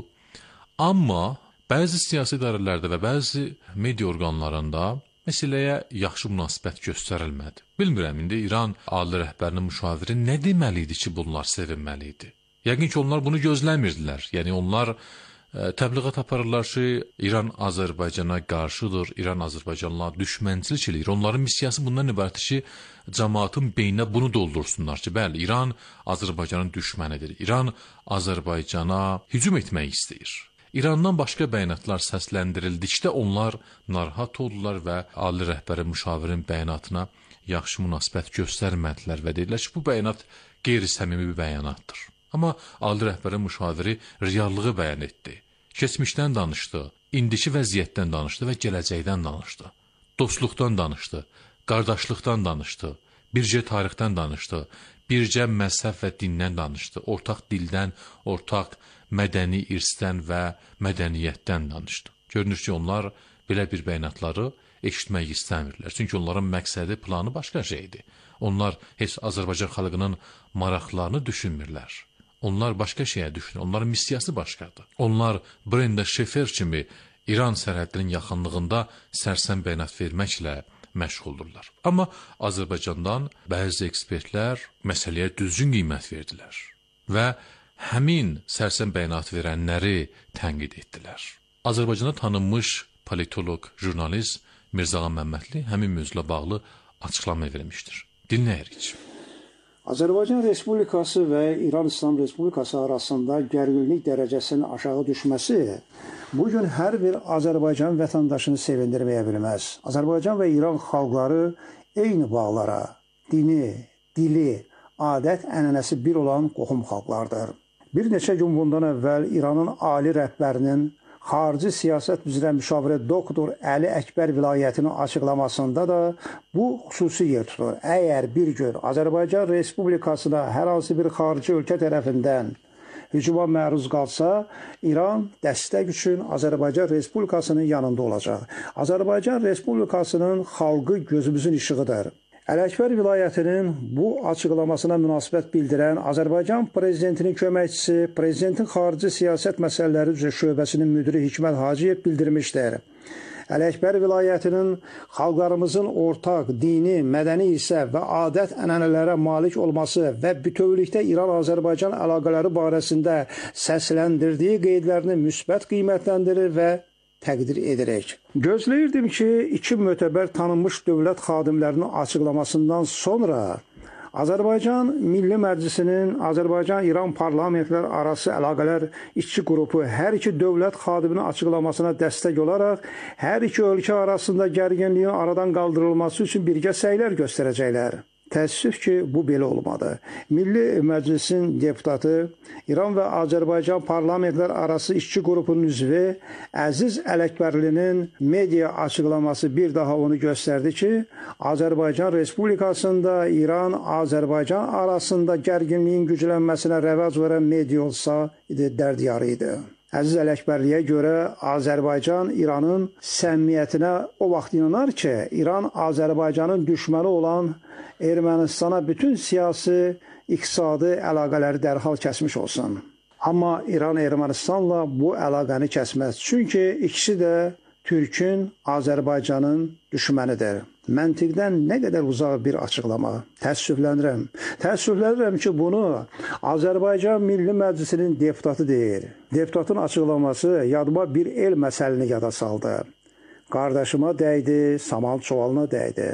[SPEAKER 14] amma bəzi siyasi idarələrdə və bəzi media orqanlarında məsələyə yaxşı münasibət göstərilmədi. Bilmirəm, indi İran ali rəhbərinin müşaviri nə deməli idi ki, bunlar sevinməli idi? Yəqin ki, onlar bunu gözləmirdilər. Yəni, onlar təbliğat aparırlar ki, İran Azərbaycana qarşıdır, İran Azərbaycanla düşmənçilik eləyir. Onların missiyası bundan ibarətdir ki, cəmaatın beyninə bunu doldursunlar ki, bəli, İran Azərbaycanın düşmənidir. İran Azərbaycana hücum etmək istəyir. İrandan başqa bəyanatlar səsləndirirdikdə onlar narahat oldular və ali rəhbərin müşavirin bəyanatına yaxşı münasibət göstərmədilər və dedilər ki, bu bəyanat qeyri-səmimi bir bəyanatdır. Amma ali rəhbərin müşaviri reallığı bəyan etdi. Keçmişdən danışdı, indiki vəziyyətdən danışdı və gələcəkdən danışdı. Dostluqdan danışdı, qardaşlıqdan danışdı, bircə tarixdən danışdı, bircə məzhəb və dindən danışdı, ortaq dildən, ortaq mədəni irsdən və mədəniyyətdən danışdı. Görünür ki, onlar belə bir bəyanatları eşitmək istəmirlər. Çünki onların məqsədi, planı başqa şeydir. Onlar heç Azərbaycan xalqının maraqlarını düşünmürlər. Onlar başqa şeyə düşünür. Onların missiyası başqadır. Onlar Brenda Şefer kimi İran sərhədinin yaxınlığında sərsəm bəyanat verməklə məşğuldurlar. Amma Azərbaycandan bəzi ekspertlər məsələyə düzgün qiymət verdilər və həmin sərsəm bəyanat verənləri tənqid etdilər. Azərbaycanda tanınmış politoloq, jurnalist Mirzağa Məmmədli həmin mövzuyla bağlı açıqlama vermişdir. Dinləyirik.
[SPEAKER 16] Azərbaycan Respublikası və İran İslam Respublikası arasında gərginlik dərəcəsinin aşağı düşməsi bugün hər bir Azərbaycan vətəndaşını sevindirməyə bilməz. Azərbaycan və İran xalqları eyni bağlara, dini, dili, adət, ənənəsi bir olan qohum xalqlardır. Bir neçə gün bundan əvvəl İranın ali rəhbərinin xarici siyasət üzrə müşaviri doktor Əli Əkbər vilayətinin açıqlamasında da bu xüsusi yer tutur. Əgər bir gün Azərbaycan Respublikasına hər hansı bir xarici ölkə tərəfindən hücuma məruz qalsa, İran dəstək üçün Azərbaycan Respublikasının yanında olacaq. Azərbaycan Respublikasının xalqı gözümüzün işığıdır. Ələkbər vilayətinin bu açıqlamasına münasibət bildirən Azərbaycan prezidentinin köməkçisi, prezidentin xarici siyasət məsələləri üzrə şöbəsinin müdiri Hikmət Hacıyev bildirmişdir. Ələkbər vilayətinin xalqlarımızın ortaq dini, mədəni hissə və adət ənənələrə malik olması və bütövlükdə İran-Azərbaycan əlaqələri barəsində səsləndirdiyi qeydlərini müsbət qiymətləndirir və təqdir edərək. Gözləyirdim ki, iki mötəbər tanınmış dövlət xadimlərinin açıqlamasından sonra Azərbaycan Milli Məclisinin Azərbaycan-İran parlamentlər arası əlaqələr işçi qrupu hər iki dövlət xadiminin açıqlamasına dəstək olaraq hər iki ölkə arasında gərginliyin aradan qaldırılması üçün birgə səylər göstərəcəklər. Təəssüf ki, bu belə olmadı. Milli Məclisin deputatı, İran və Azərbaycan parlamentlər arası işçi qrupunun üzvü Əziz Ələkbərlinin media açıqlaması bir daha onu göstərdi ki, Azərbaycan Respublikasında İran-Azərbaycan arasında gərginliyin güclənməsinə rəvac verən media olsa, dərd yarı idi. Əziz Ələkbərliyə görə Azərbaycan İranın səmimiyyətinə o vaxt inanar ki, İran Azərbaycanın düşməni olan Ermənistana bütün siyasi, iqtisadi əlaqələri dərhal kəsmiş olsun. Amma İran Ermənistanla bu əlaqəni kəsməz. Çünki ikisi də Türkün, Azərbaycanın düşmənidir. Məntiqdən nə qədər uzaq bir açıqlama. Təəssüflənirəm. Təəssüflənirəm ki, bunu Azərbaycan Milli Məclisinin deputatı deyir. Deputatın açıqlaması yadıma bir el məsəlini yada saldı. Qardaşıma dəydi, saman çuvalına dəydi.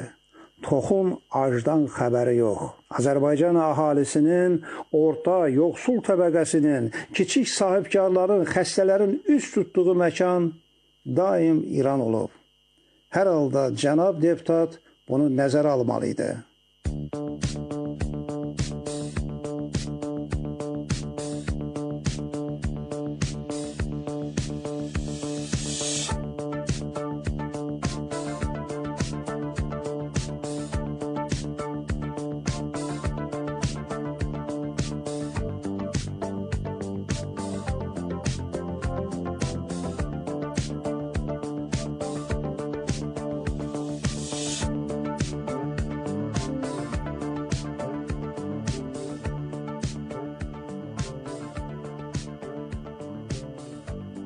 [SPEAKER 16] Toxun acdan xəbəri yox. Azərbaycan əhalisinin, orta, yoxsul təbəqəsinin, kiçik sahibkarların, xəstələrin üz tutduğu məkan daim İran olub. Hər halda cənab deputat bunu nəzərə almalı idi.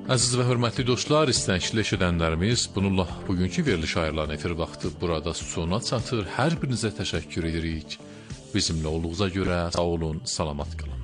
[SPEAKER 14] Əziz və hörmətli dostlar, istənişli eşidənlərimiz, bununla bugünkü veriliş ayırılan efir vaxtı burada sona çatır. Hər birinizə təşəkkür edirik. Bizimlə olduğunuza görə sağ olun, salamat qalın.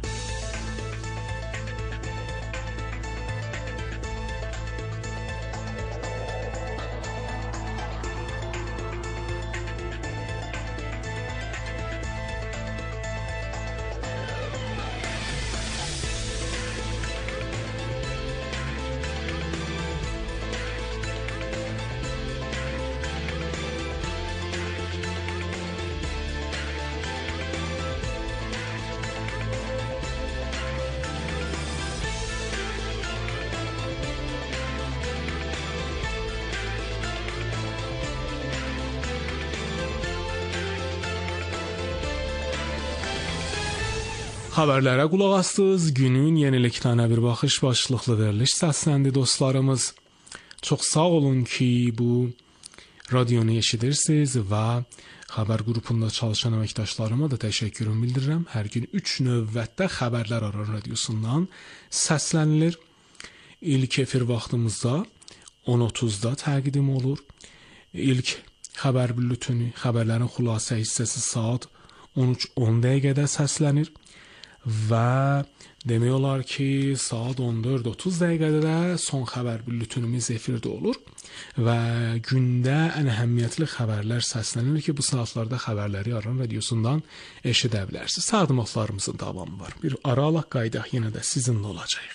[SPEAKER 11] Xəbərlərə qulaq astınız. Günün yeniliklərinə bir baxış başlıqlı veriliş səsləndi dostlarımız. Çox sağ olun ki, bu radionu eşidirsiniz və xəbər qrupunda çalışan əməkdaşlarıma da təşəkkürümü bildirirəm. Hər gün 3 növbətdə Xəbərlər Aran radiosundan səslənilir. İlk efir vaxtımızda 10:30-da təqdim olur. İlk xəbər bülletini, xəbərlərin xülasə hissəsi saat 13:10 dəqiqədə səslənir. Və demək olar ki, saat 14:30 dəqiqədə də son xəbər bülletinimiz efirdə olur və gündə ən əhəmiyyətli xəbərlər səslənir ki, bu saatlarda xəbərləri Aran radiosundan eşidə bilərsiniz. Təqdimatlarımızın davamı var. Bir ara alaq, qaydaq yenə də sizinlə olacağıq.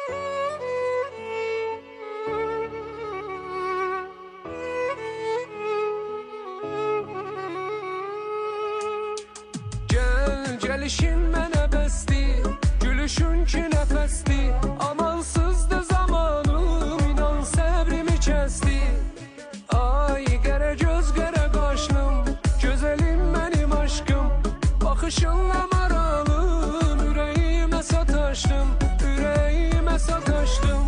[SPEAKER 17] Gəlişin mənə bəsdi, gülüşün ki nəfəsdi, amansızdı zamanım, inan səbrimi kəsdi. Ay qərə göz qərə qaşlım, gözəlim mənim aşkım, baxışınla maralım, ürəyimə sataşdım, ürəyimə sataşdım.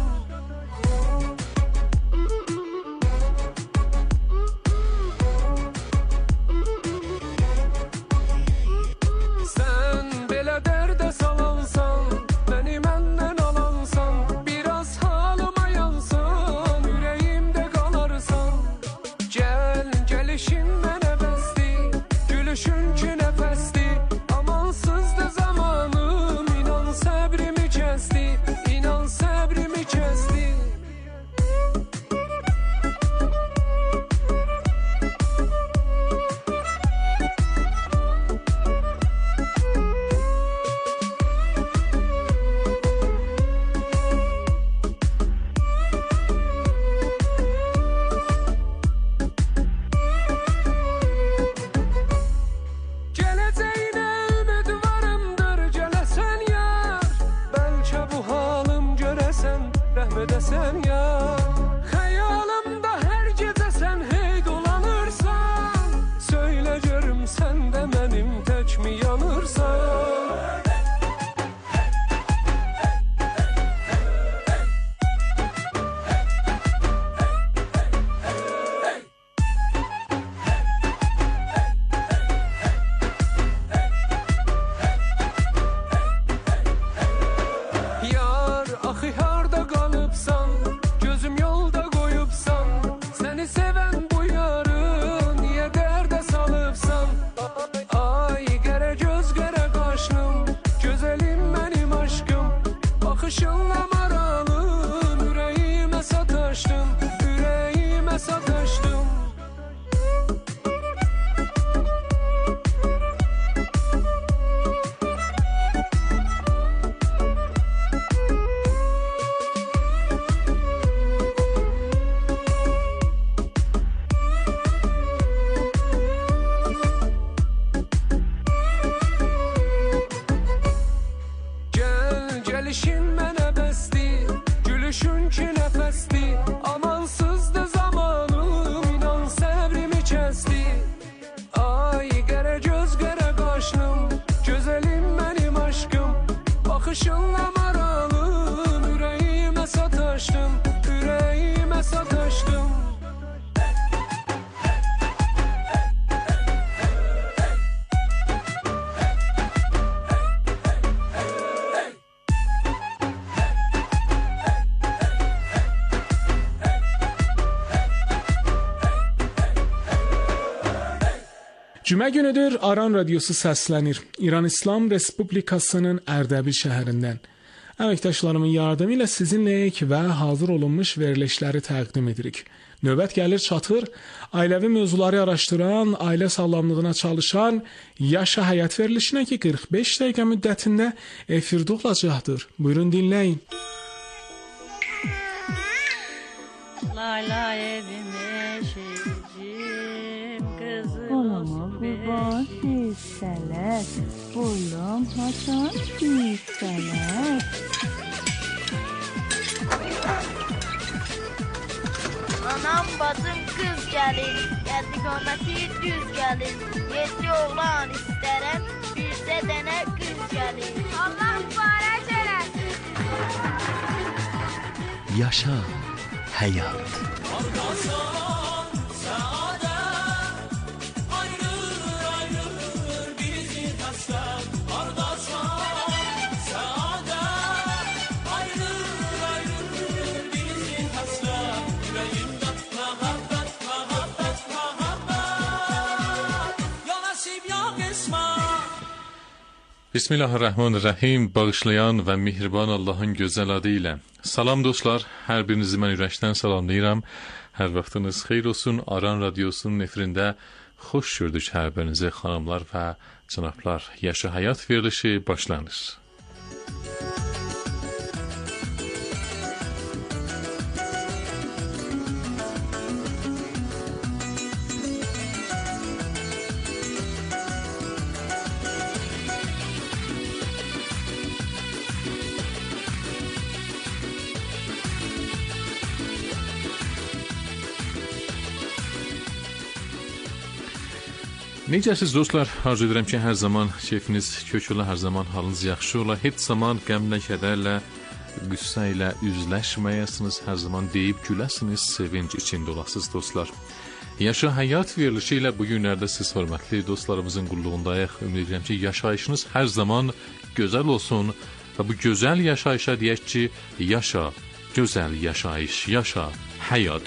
[SPEAKER 11] Cümə günüdür Aran Radiosu səslənir. İran İslam Respublikasının Ərdəbil şəhərindən. Əməkdaşlarımın yardımı ilə sizinləyik və hazır olunmuş verilişləri təqdim edirik. Növbət gəlir çatır, ailəvi mövzuları araşdıran, ailə sağlamlığına çalışan Yaşa Həyat verilişinə ki 45 dəqiqə müddətində efirdə olacaqdır. Buyurun dinləyin.
[SPEAKER 18] Layla evime şecim kızım olma kurban hisseler oğlum Hasan hisseler.
[SPEAKER 19] Anam bacım kız gelin, geldi kometi düz gelin. 7 oğlan isterim, bizde dene kız gelin. Allah mübarek eylesin.
[SPEAKER 20] Yaşa Həyat.
[SPEAKER 14] Bismillahirrahmanirrahim. Bağışlayan və mehriban Allahın gözəl adı ilə. Salam dostlar, hər birinizi mən ürəkdən salamlayıram. Hər vaxtınız xeyir olsun. Aran Radiosunun efirində xoş gördük hər birinizi xanımlar və cənablar. Yaşa Həyat verilişi başlanır. Necəsiz dostlar? Arzu edirəm ki, hər zaman keyfiniz kök ola, hər zaman halınız yaxşı ola. Heç zaman qəmlə, kədərlə, qüssə ilə üzləşməyəsiniz, hər zaman deyib güləsiniz, sevinc içində olasınız dostlar. Yaşa Həyat verilişi ilə bu günlərdə siz hörmətli dostlarımızın qulluğundayıq. Ümid edirəm ki, yaşayışınız hər zaman gözəl olsun və bu gözəl yaşayışa deyək ki, yaşa, gözəl yaşayış, yaşa həyat.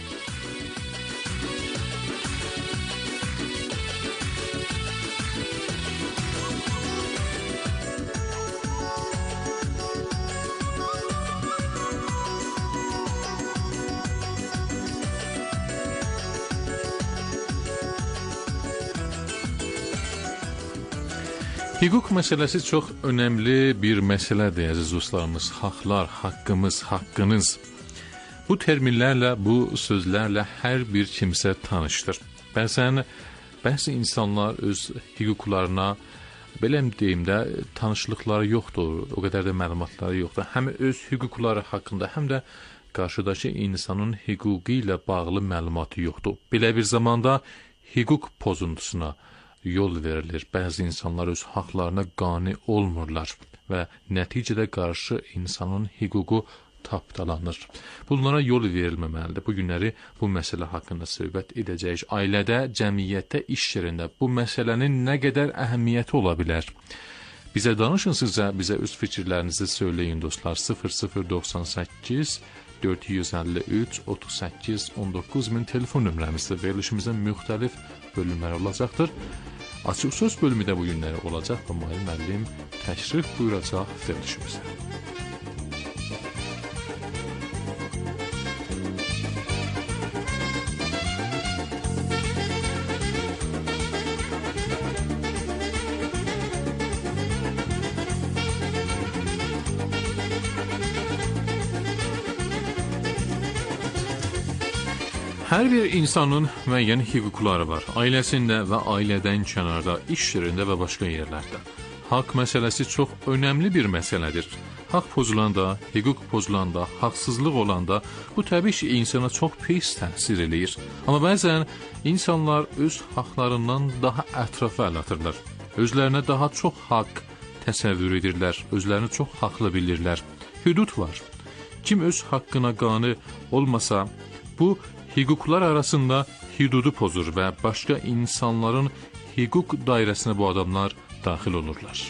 [SPEAKER 14] Hüquq məsələsi çox önəmli bir məsələdir, əziz dostlarımız. Haqlar, haqqımız, haqqınız. Bu terminlərlə, bu sözlərlə hər bir kimsə tanışdır. Bəzi insanlar öz hüquqlarına, belə deyim də, tanışlıqları yoxdur, o qədər də məlumatları yoxdur. Həm öz hüquqları haqqında, həm də qarşıdakı insanın hüququ ilə bağlı məlumatı yoxdur. Belə bir zamanda hüquq pozuntusuna yol verilir. Bəzi insanlar öz haqlarına qane olmurlar və nəticədə qarşı insanın hüququ tapdalanır. Bunlara yol verilməməlidir. Bu günləri bu məsələ haqqında söhbət edəcəyik. Ailədə, cəmiyyətdə, iş yerində bu məsələnin nə qədər əhəmiyyəti ola bilər? Bizə danışın sizə, bizə öz fikirlərinizi söyləyin dostlar. 0098 453 38 19 min telefon nömrəmizdir. Verilişimizin müxtəlif bölümləri olacaqdır. Açıq söz bölümü də bu günləri olacaq və Mahir müəllim təşrif buyuracaq verilişimizə. Hər bir insanın müəyyən hüquqları var. Ailəsində və ailədən kənarda, iş yerində və başqa yerlərdə. Haqq məsələsi çox önəmli bir məsələdir. Haqq pozulanda, hüquq pozulanda, haqsızlıq olanda bu təbii ki, insana çox pis təsir eləyir. Amma bəzən insanlar öz haqlarından daha ətrafa əl atırlar. Özlərinə daha çox haqq təsəvvür edirlər, özlərini çox haqlı bilirlər. Hüdud var. Kim öz haqqına qane olmasa, bu hüquqlar arasında hüdudu pozur və başqa insanların hüquq dairəsinə bu adamlar daxil olurlar.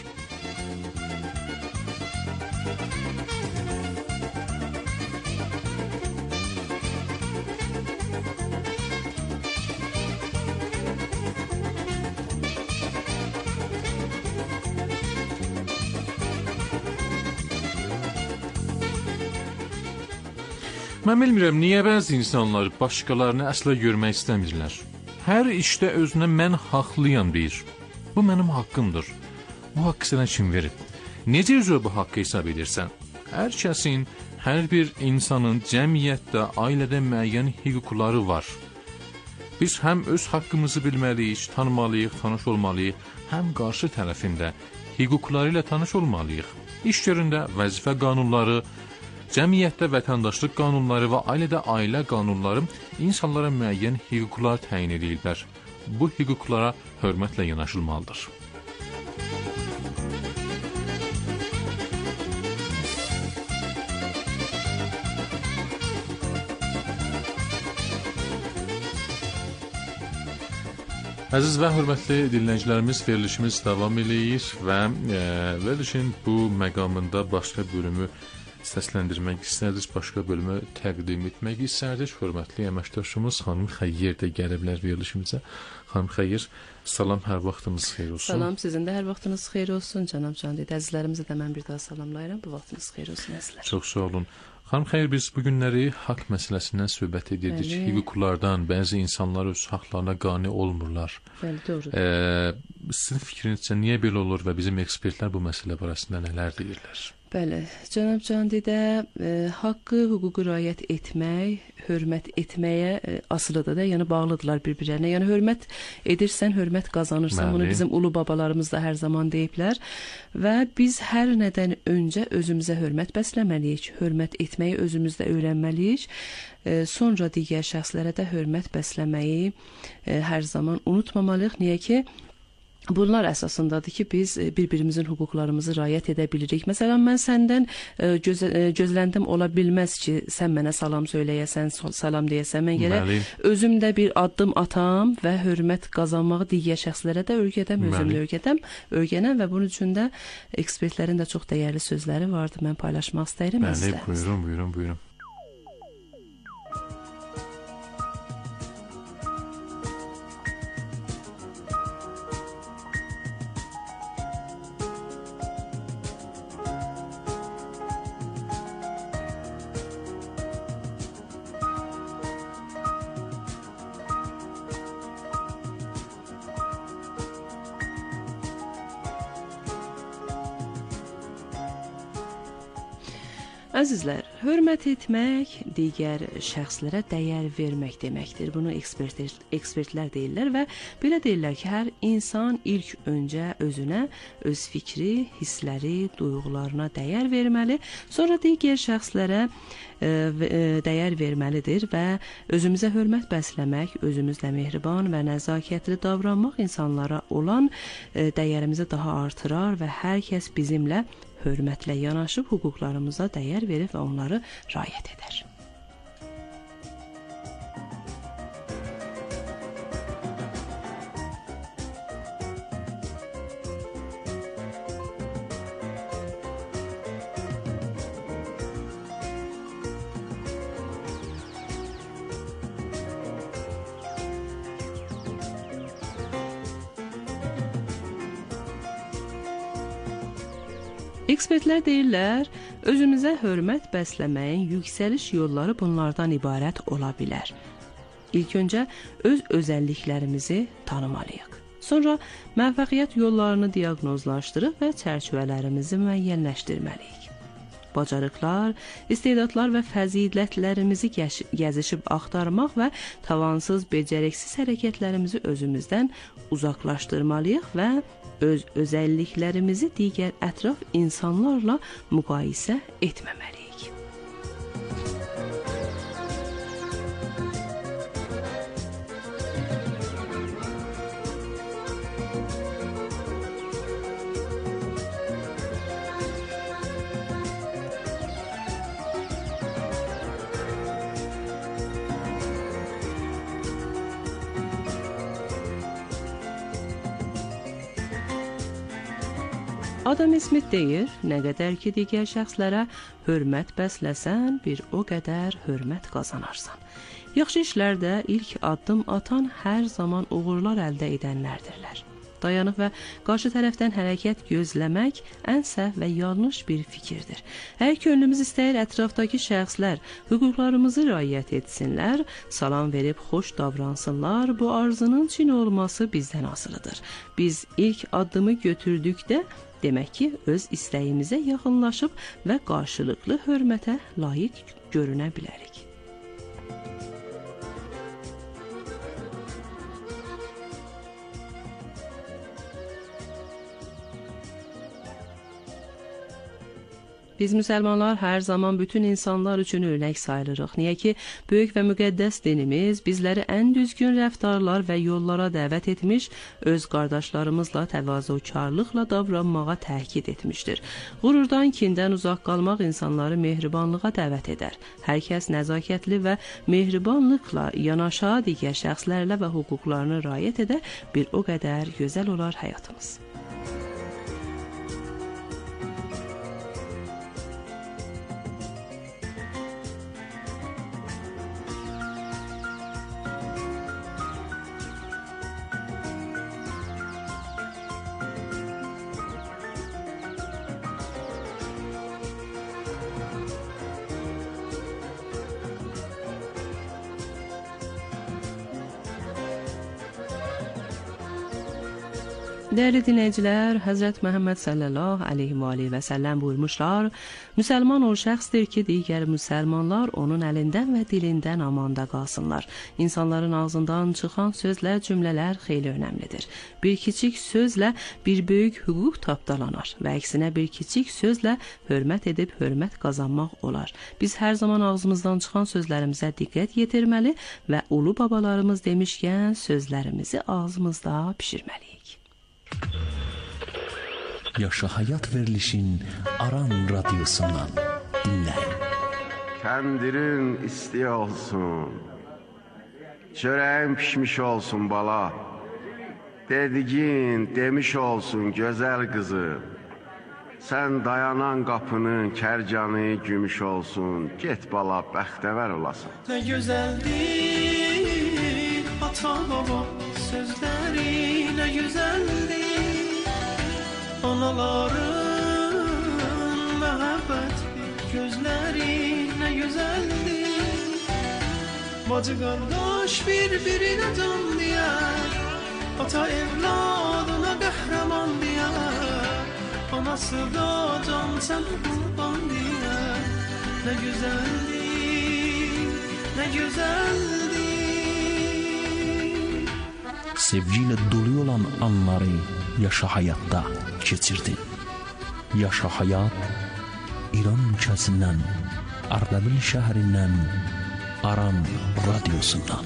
[SPEAKER 14] Mən bilmirəm niyə bəzi insanlar başqalarını əsla görmək istəmirlər. Hər işdə özünə mən haqlıyam deyir. Bu mənim haqqımdır. Bu haqqı sənə kim verib? Necə üzrə bu haqqı hesab edirsən? Hər kəsin, hər bir insanın cəmiyyətdə, ailədə müəyyən hüquqları var. Biz həm öz haqqımızı bilməliyik, tanımalıyıq, tanış olmalıyıq, həm qarşı tərəfində hüquqları ilə tanış olmalıyıq. İş yerində vəzifə qanunları, cəmiyyətdə vətəndaşlıq qanunları və ailədə ailə qanunları insanlara müəyyən hüquqlar təyin edirlər. Bu hüquqlara hörmətlə yanaşılmalıdır. Əziz və hörmətli dinləyicilərimiz, verilişimiz davam edir və verilişin bu məqamında başqa bölümü səsləndirmək istərdik, başqa bölümü təqdim etmək istərdik. Hörmətli əməkdaşımız xanım Xəyyir də gələ bilər verilişimizə. Xanım Xəyyir, salam, hər vaxtınız xeyir olsun.
[SPEAKER 21] Salam, sizin də hər vaxtınız xeyir olsun, cənab Candid. Əzizlərimizə də mən bir daha salamlayıram. Bu vaxtınız xeyir olsun, əzizlər.
[SPEAKER 14] Çox sağ olun. Xanım Xeyir, biz bu günləri haqq məsələsindən söhbət edirdik. Hüquqlardan bəzi insanlar öz haqlarına qane olmurlar.
[SPEAKER 21] Bəli, doğrudur.
[SPEAKER 14] Sizin fikrinizcə niyə belə olur və bizim ekspertlər bu məsələ barəsində nələr deyirlər?
[SPEAKER 21] Bəli, cənab Candidə haqqı, hüququ riayət etmək, hörmət etməyə asılıdır da, yəni bağlıdırlar bir-birlərinə. Yəni hörmət edirsən, hörmət qazanırsan. Bəli. Bunu bizim ulu babalarımız da hər zaman deyiblər. Və biz hər nədən öncə özümüzə hörmət bəsləməliyik, hörmət etməyi özümüzdə öyrənməliyik. Sonra digər şəxslərə də hörmət bəsləməyi hər zaman unutmamalıyıq. Niyə ki, bunlar əsasındadır ki, biz bir-birimizin hüquqlarımızı riayət edə bilirik. Məsələn, mən səndən gözləndim ola bilməz ki, sən mənə salam söyləyəsən, salam deyəsən. Mən gərək özümdə bir addım atam və hörmət qazanmağı digər şəxslərə də öyrədəm, özümdə öyrənəm və bunun üçün də ekspertlərin də çox dəyərli sözləri vardı. Mən paylaşmaq istəyirəm əzizlərimizlə.
[SPEAKER 14] Buyurun.
[SPEAKER 21] Əzizlər, hörmət etmək digər şəxslərə dəyər vermək deməkdir. Bunu ekspertlər deyirlər və belə deyirlər ki, hər insan ilk öncə özünə, öz fikri, hissləri, duyğularına dəyər verməli, sonra digər şəxslərə dəyər verməlidir və özümüzə hörmət bəsləmək, özümüzlə mehriban və nəzakətli davranmaq insanlara olan dəyərimizi daha artırar və hər kəs bizimlə hörmətlə yanaşıb hüquqlarımıza dəyər verir və onları riayət edər. Ekspertlər deyirlər, özümüzə hörmət bəsləməyin yüksəliş yolları bunlardan ibarət ola bilər. İlk öncə öz özəlliklərimizi tanımalıyıq. Sonra müvəffəqiyyət yollarını diaqnozlaşdırıb və çərçivələrimizi müəyyənləşdirməliyik. Bacarıqlar, istedadlar və fəzilətlərimizi gəzişib axtarmaq və tavansız, becəriksiz hərəkətlərimizi özümüzdən uzaqlaşdırmalıyıq və öz özəlliklərimizi digər ətraf insanlarla müqayisə etməməliyik. Adam Smith deyir, nə qədər ki digər şəxslərə hörmət bəsləsən, bir o qədər hörmət qazanarsan. Yaxşı işlərdə ilk addım atan hər zaman uğurlar əldə edənlərdirlər. dayanıq və qarşı tərəfdən hərəkət gözləmək ən səhv və yanlış bir fikirdir. Hər könlümüz istəyir ətrafdakı şəxslər hüquqlarımızı riayət etsinlər, salam verib xoş davransınlar. Bu arzunun çin olması bizdən asılıdır. Biz ilk addımı götürdükdə demək ki, öz istəyimizə yaxınlaşıb və qarşılıqlı hörmətə layiq görünə bilərik. Biz müsəlmanlar hər zaman bütün insanlar üçün örnək sayılırıq. Niyə ki, böyük və müqəddəs dinimiz bizləri ən düzgün rəftarlar və yollara dəvət etmiş, öz qardaşlarımızla təvazökarlıqla davranmağa təkid etmişdir. Qürurdan, kindən uzaq qalmaq insanları mehribanlığa dəvət edər. Hər kəs nəzakətli və mehribanlıqla yanaşa digər şəxslərlə və hüquqlarını riayət edə bir o qədər gözəl olar həyatımız. Değerli dinleyiciler, Hazret Muhammed sallallahu aleyhi ve sellem buyurmuşlar, Müslüman o şəxsdir ki, digər müsəlmanlar onun əlindən və dilindən amanda qalsınlar. İnsanların ağzından çıxan sözlər, cümlələr xeyli önəmlidir. Bir kiçik sözlə bir böyük hüquq tapdalanar və əksinə bir kiçik sözlə hörmət edib hörmət qazanmaq olar. Biz hər zaman ağzımızdan çıxan sözlərimizə diqqət yetirməli və ulu babalarımız demişkən sözlərimizi ağzımızda pişirməliyik.
[SPEAKER 2] Yaşa Hayat verilişin Aran radyosundan dinleyin.
[SPEAKER 22] Kəndirin isti olsun, çörəyin pişmiş olsun bala, dediğin demiş olsun gözəl kızı, sen dayanan kapının kərcanı gümüş olsun, get bala bəxtəvər olasın.
[SPEAKER 23] Ne güzeldir ata baba sözleri, ne güzeldir anaların məhəbbət gözləri, ne güzeldir bacı qardaş bir-birinə can deyər, ata evladına qəhrəman deyər, anası da can sən qurban deyər, ne güzeldir, ne güzeldir.
[SPEAKER 2] Sevgiyle dolu olan anları Yaşa Hayat'ta geçirdin. Yaşa Hayat, İran ülkəsindən, Ardabil şəhərindən, Aran radyosundan.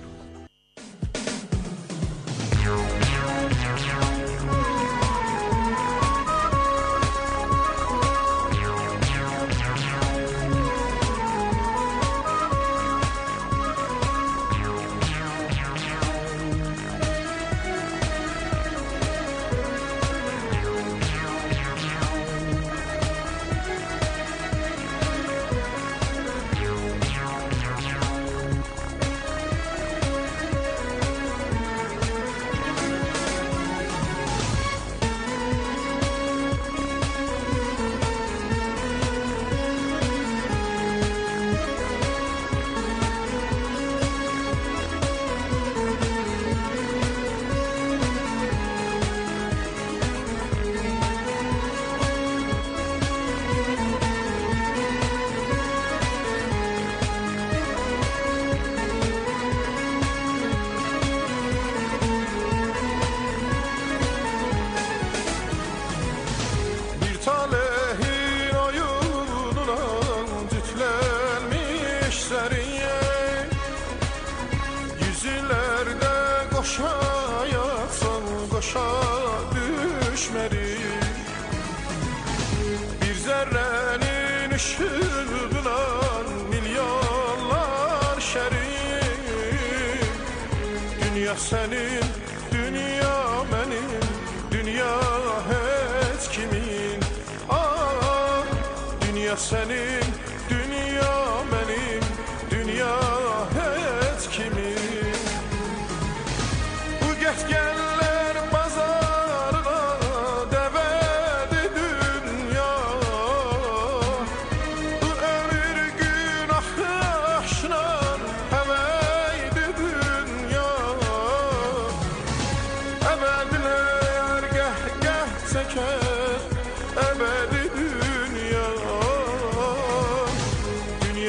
[SPEAKER 23] Senin, dünya benim, dünya hiç kimin. Dünya senin, dünya benim, dünya hiç kimin. Bu getgeller bazar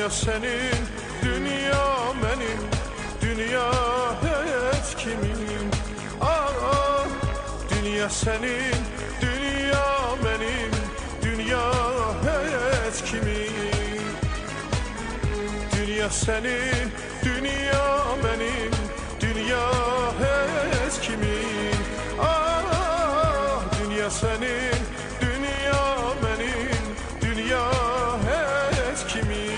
[SPEAKER 23] Dünya senin, dünya benim, dünya hiç kimin? Dünya senin, dünya benim, dünya hiç kimin? Dünya senin, dünya benim, dünya hiç kimin? Dünya senin, dünya benim, dünya hiç kimin?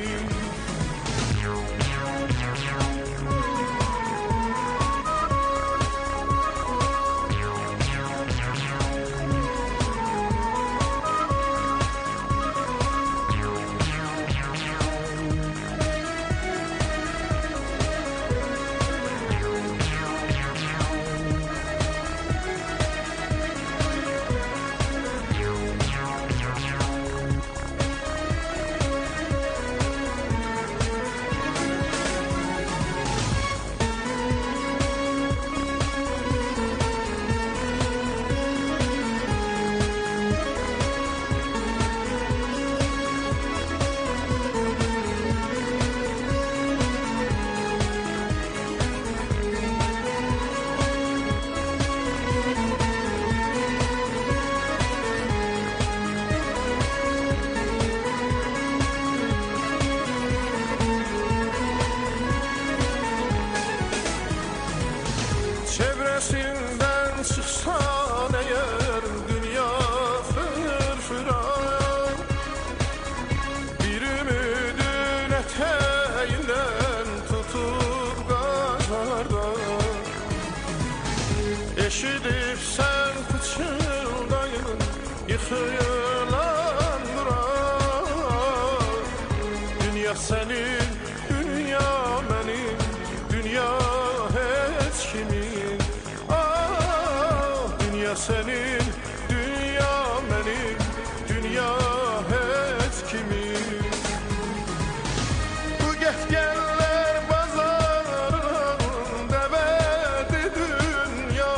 [SPEAKER 23] Çevresinden çıksan eğer dünya fırfıra, bir ümidin eteğinden tutup kaçarda, eşidip sen fıçıldayın yıkılan durar. Dünya senin, dünya benim, dünya hiç kimin? Dünya senin, dünya benim, dünya hiç kimin? Bu getgeller bazarın devedi dünya,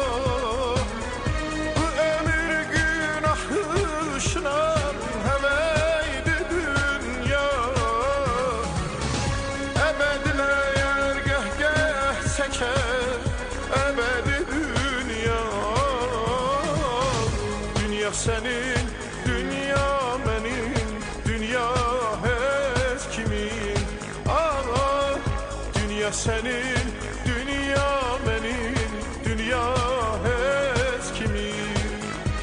[SPEAKER 23] bu ömür günah işler heveydi dünya. Ebedine yer geh çeker, ebedi dünya. Dünya senin, dünya benim, dünya hiç kimin? Dünya senin, dünya benim, dünya hiç kimin?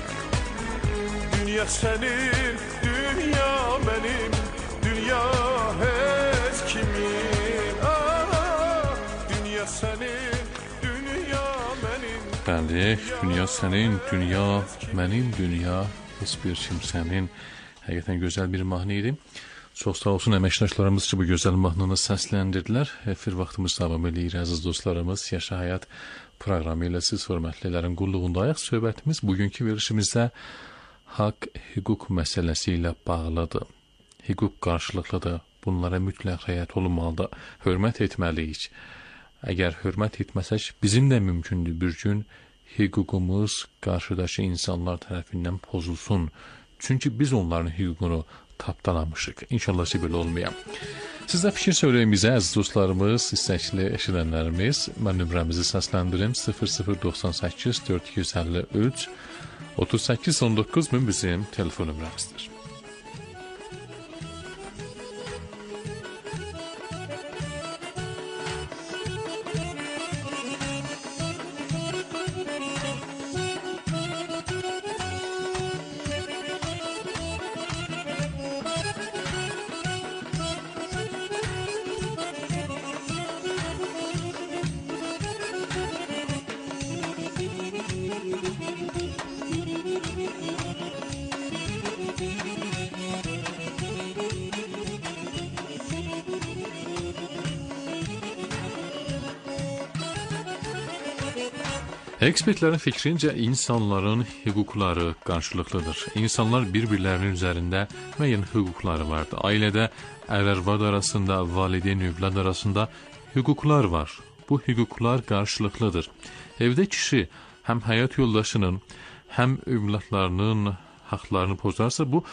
[SPEAKER 23] Dünya senin, dünya benim, dünya hiç kimin? Dünya senin, dünya benim.
[SPEAKER 14] Bəli, dünya sənin, dünya mənim, dünya heç bir kimsənin. Həqiqətən gözəl bir mahnı idi. Çox sağ olsun əməkdaşlarımız ki, bu gözəl mahnını səsləndirdilər. Efir vaxtımız davam edir, əziz dostlarımız. Yaşa Həyat proqramı ilə siz hörmətlilərin qulluğundayıq. Söhbətimiz bugünkü verilişimizdə haqq, hüquq məsələsi ilə bağlıdır. Hüquq qarşılıqlıdır. Bunlara mütləq riayət olunmalıdır. Hörmət etməliyik. Əgər hörmət etməsək, bizim də mümkündür bir gün hüququmuz qarşıdakı insanlar tərəfindən pozulsun. Çünki biz onların hüququnu tapdalamışıq. İnşallah ki, belə olmayam. Siz də fikir söyləyin bizə, əziz dostlarımız, istəkli eşidənlərimiz. Mən nömrəmizi səsləndirim. 0098 453 3819 bizim telefon nömrəmizdir. Ekspertlərin fikrincə insanların hüquqları qarşılıqlıdır. İnsanlar bir-birlərinin üzərində müəyyən hüquqları vardır. Ailədə ər-arvad arasında, valideyn-övlad arasında hüquqlar var. Bu hüquqlar qarşılıqlıdır. Evdə kişi həm həyat yoldaşının, həm övladlarının haqlarını pozarsa, bu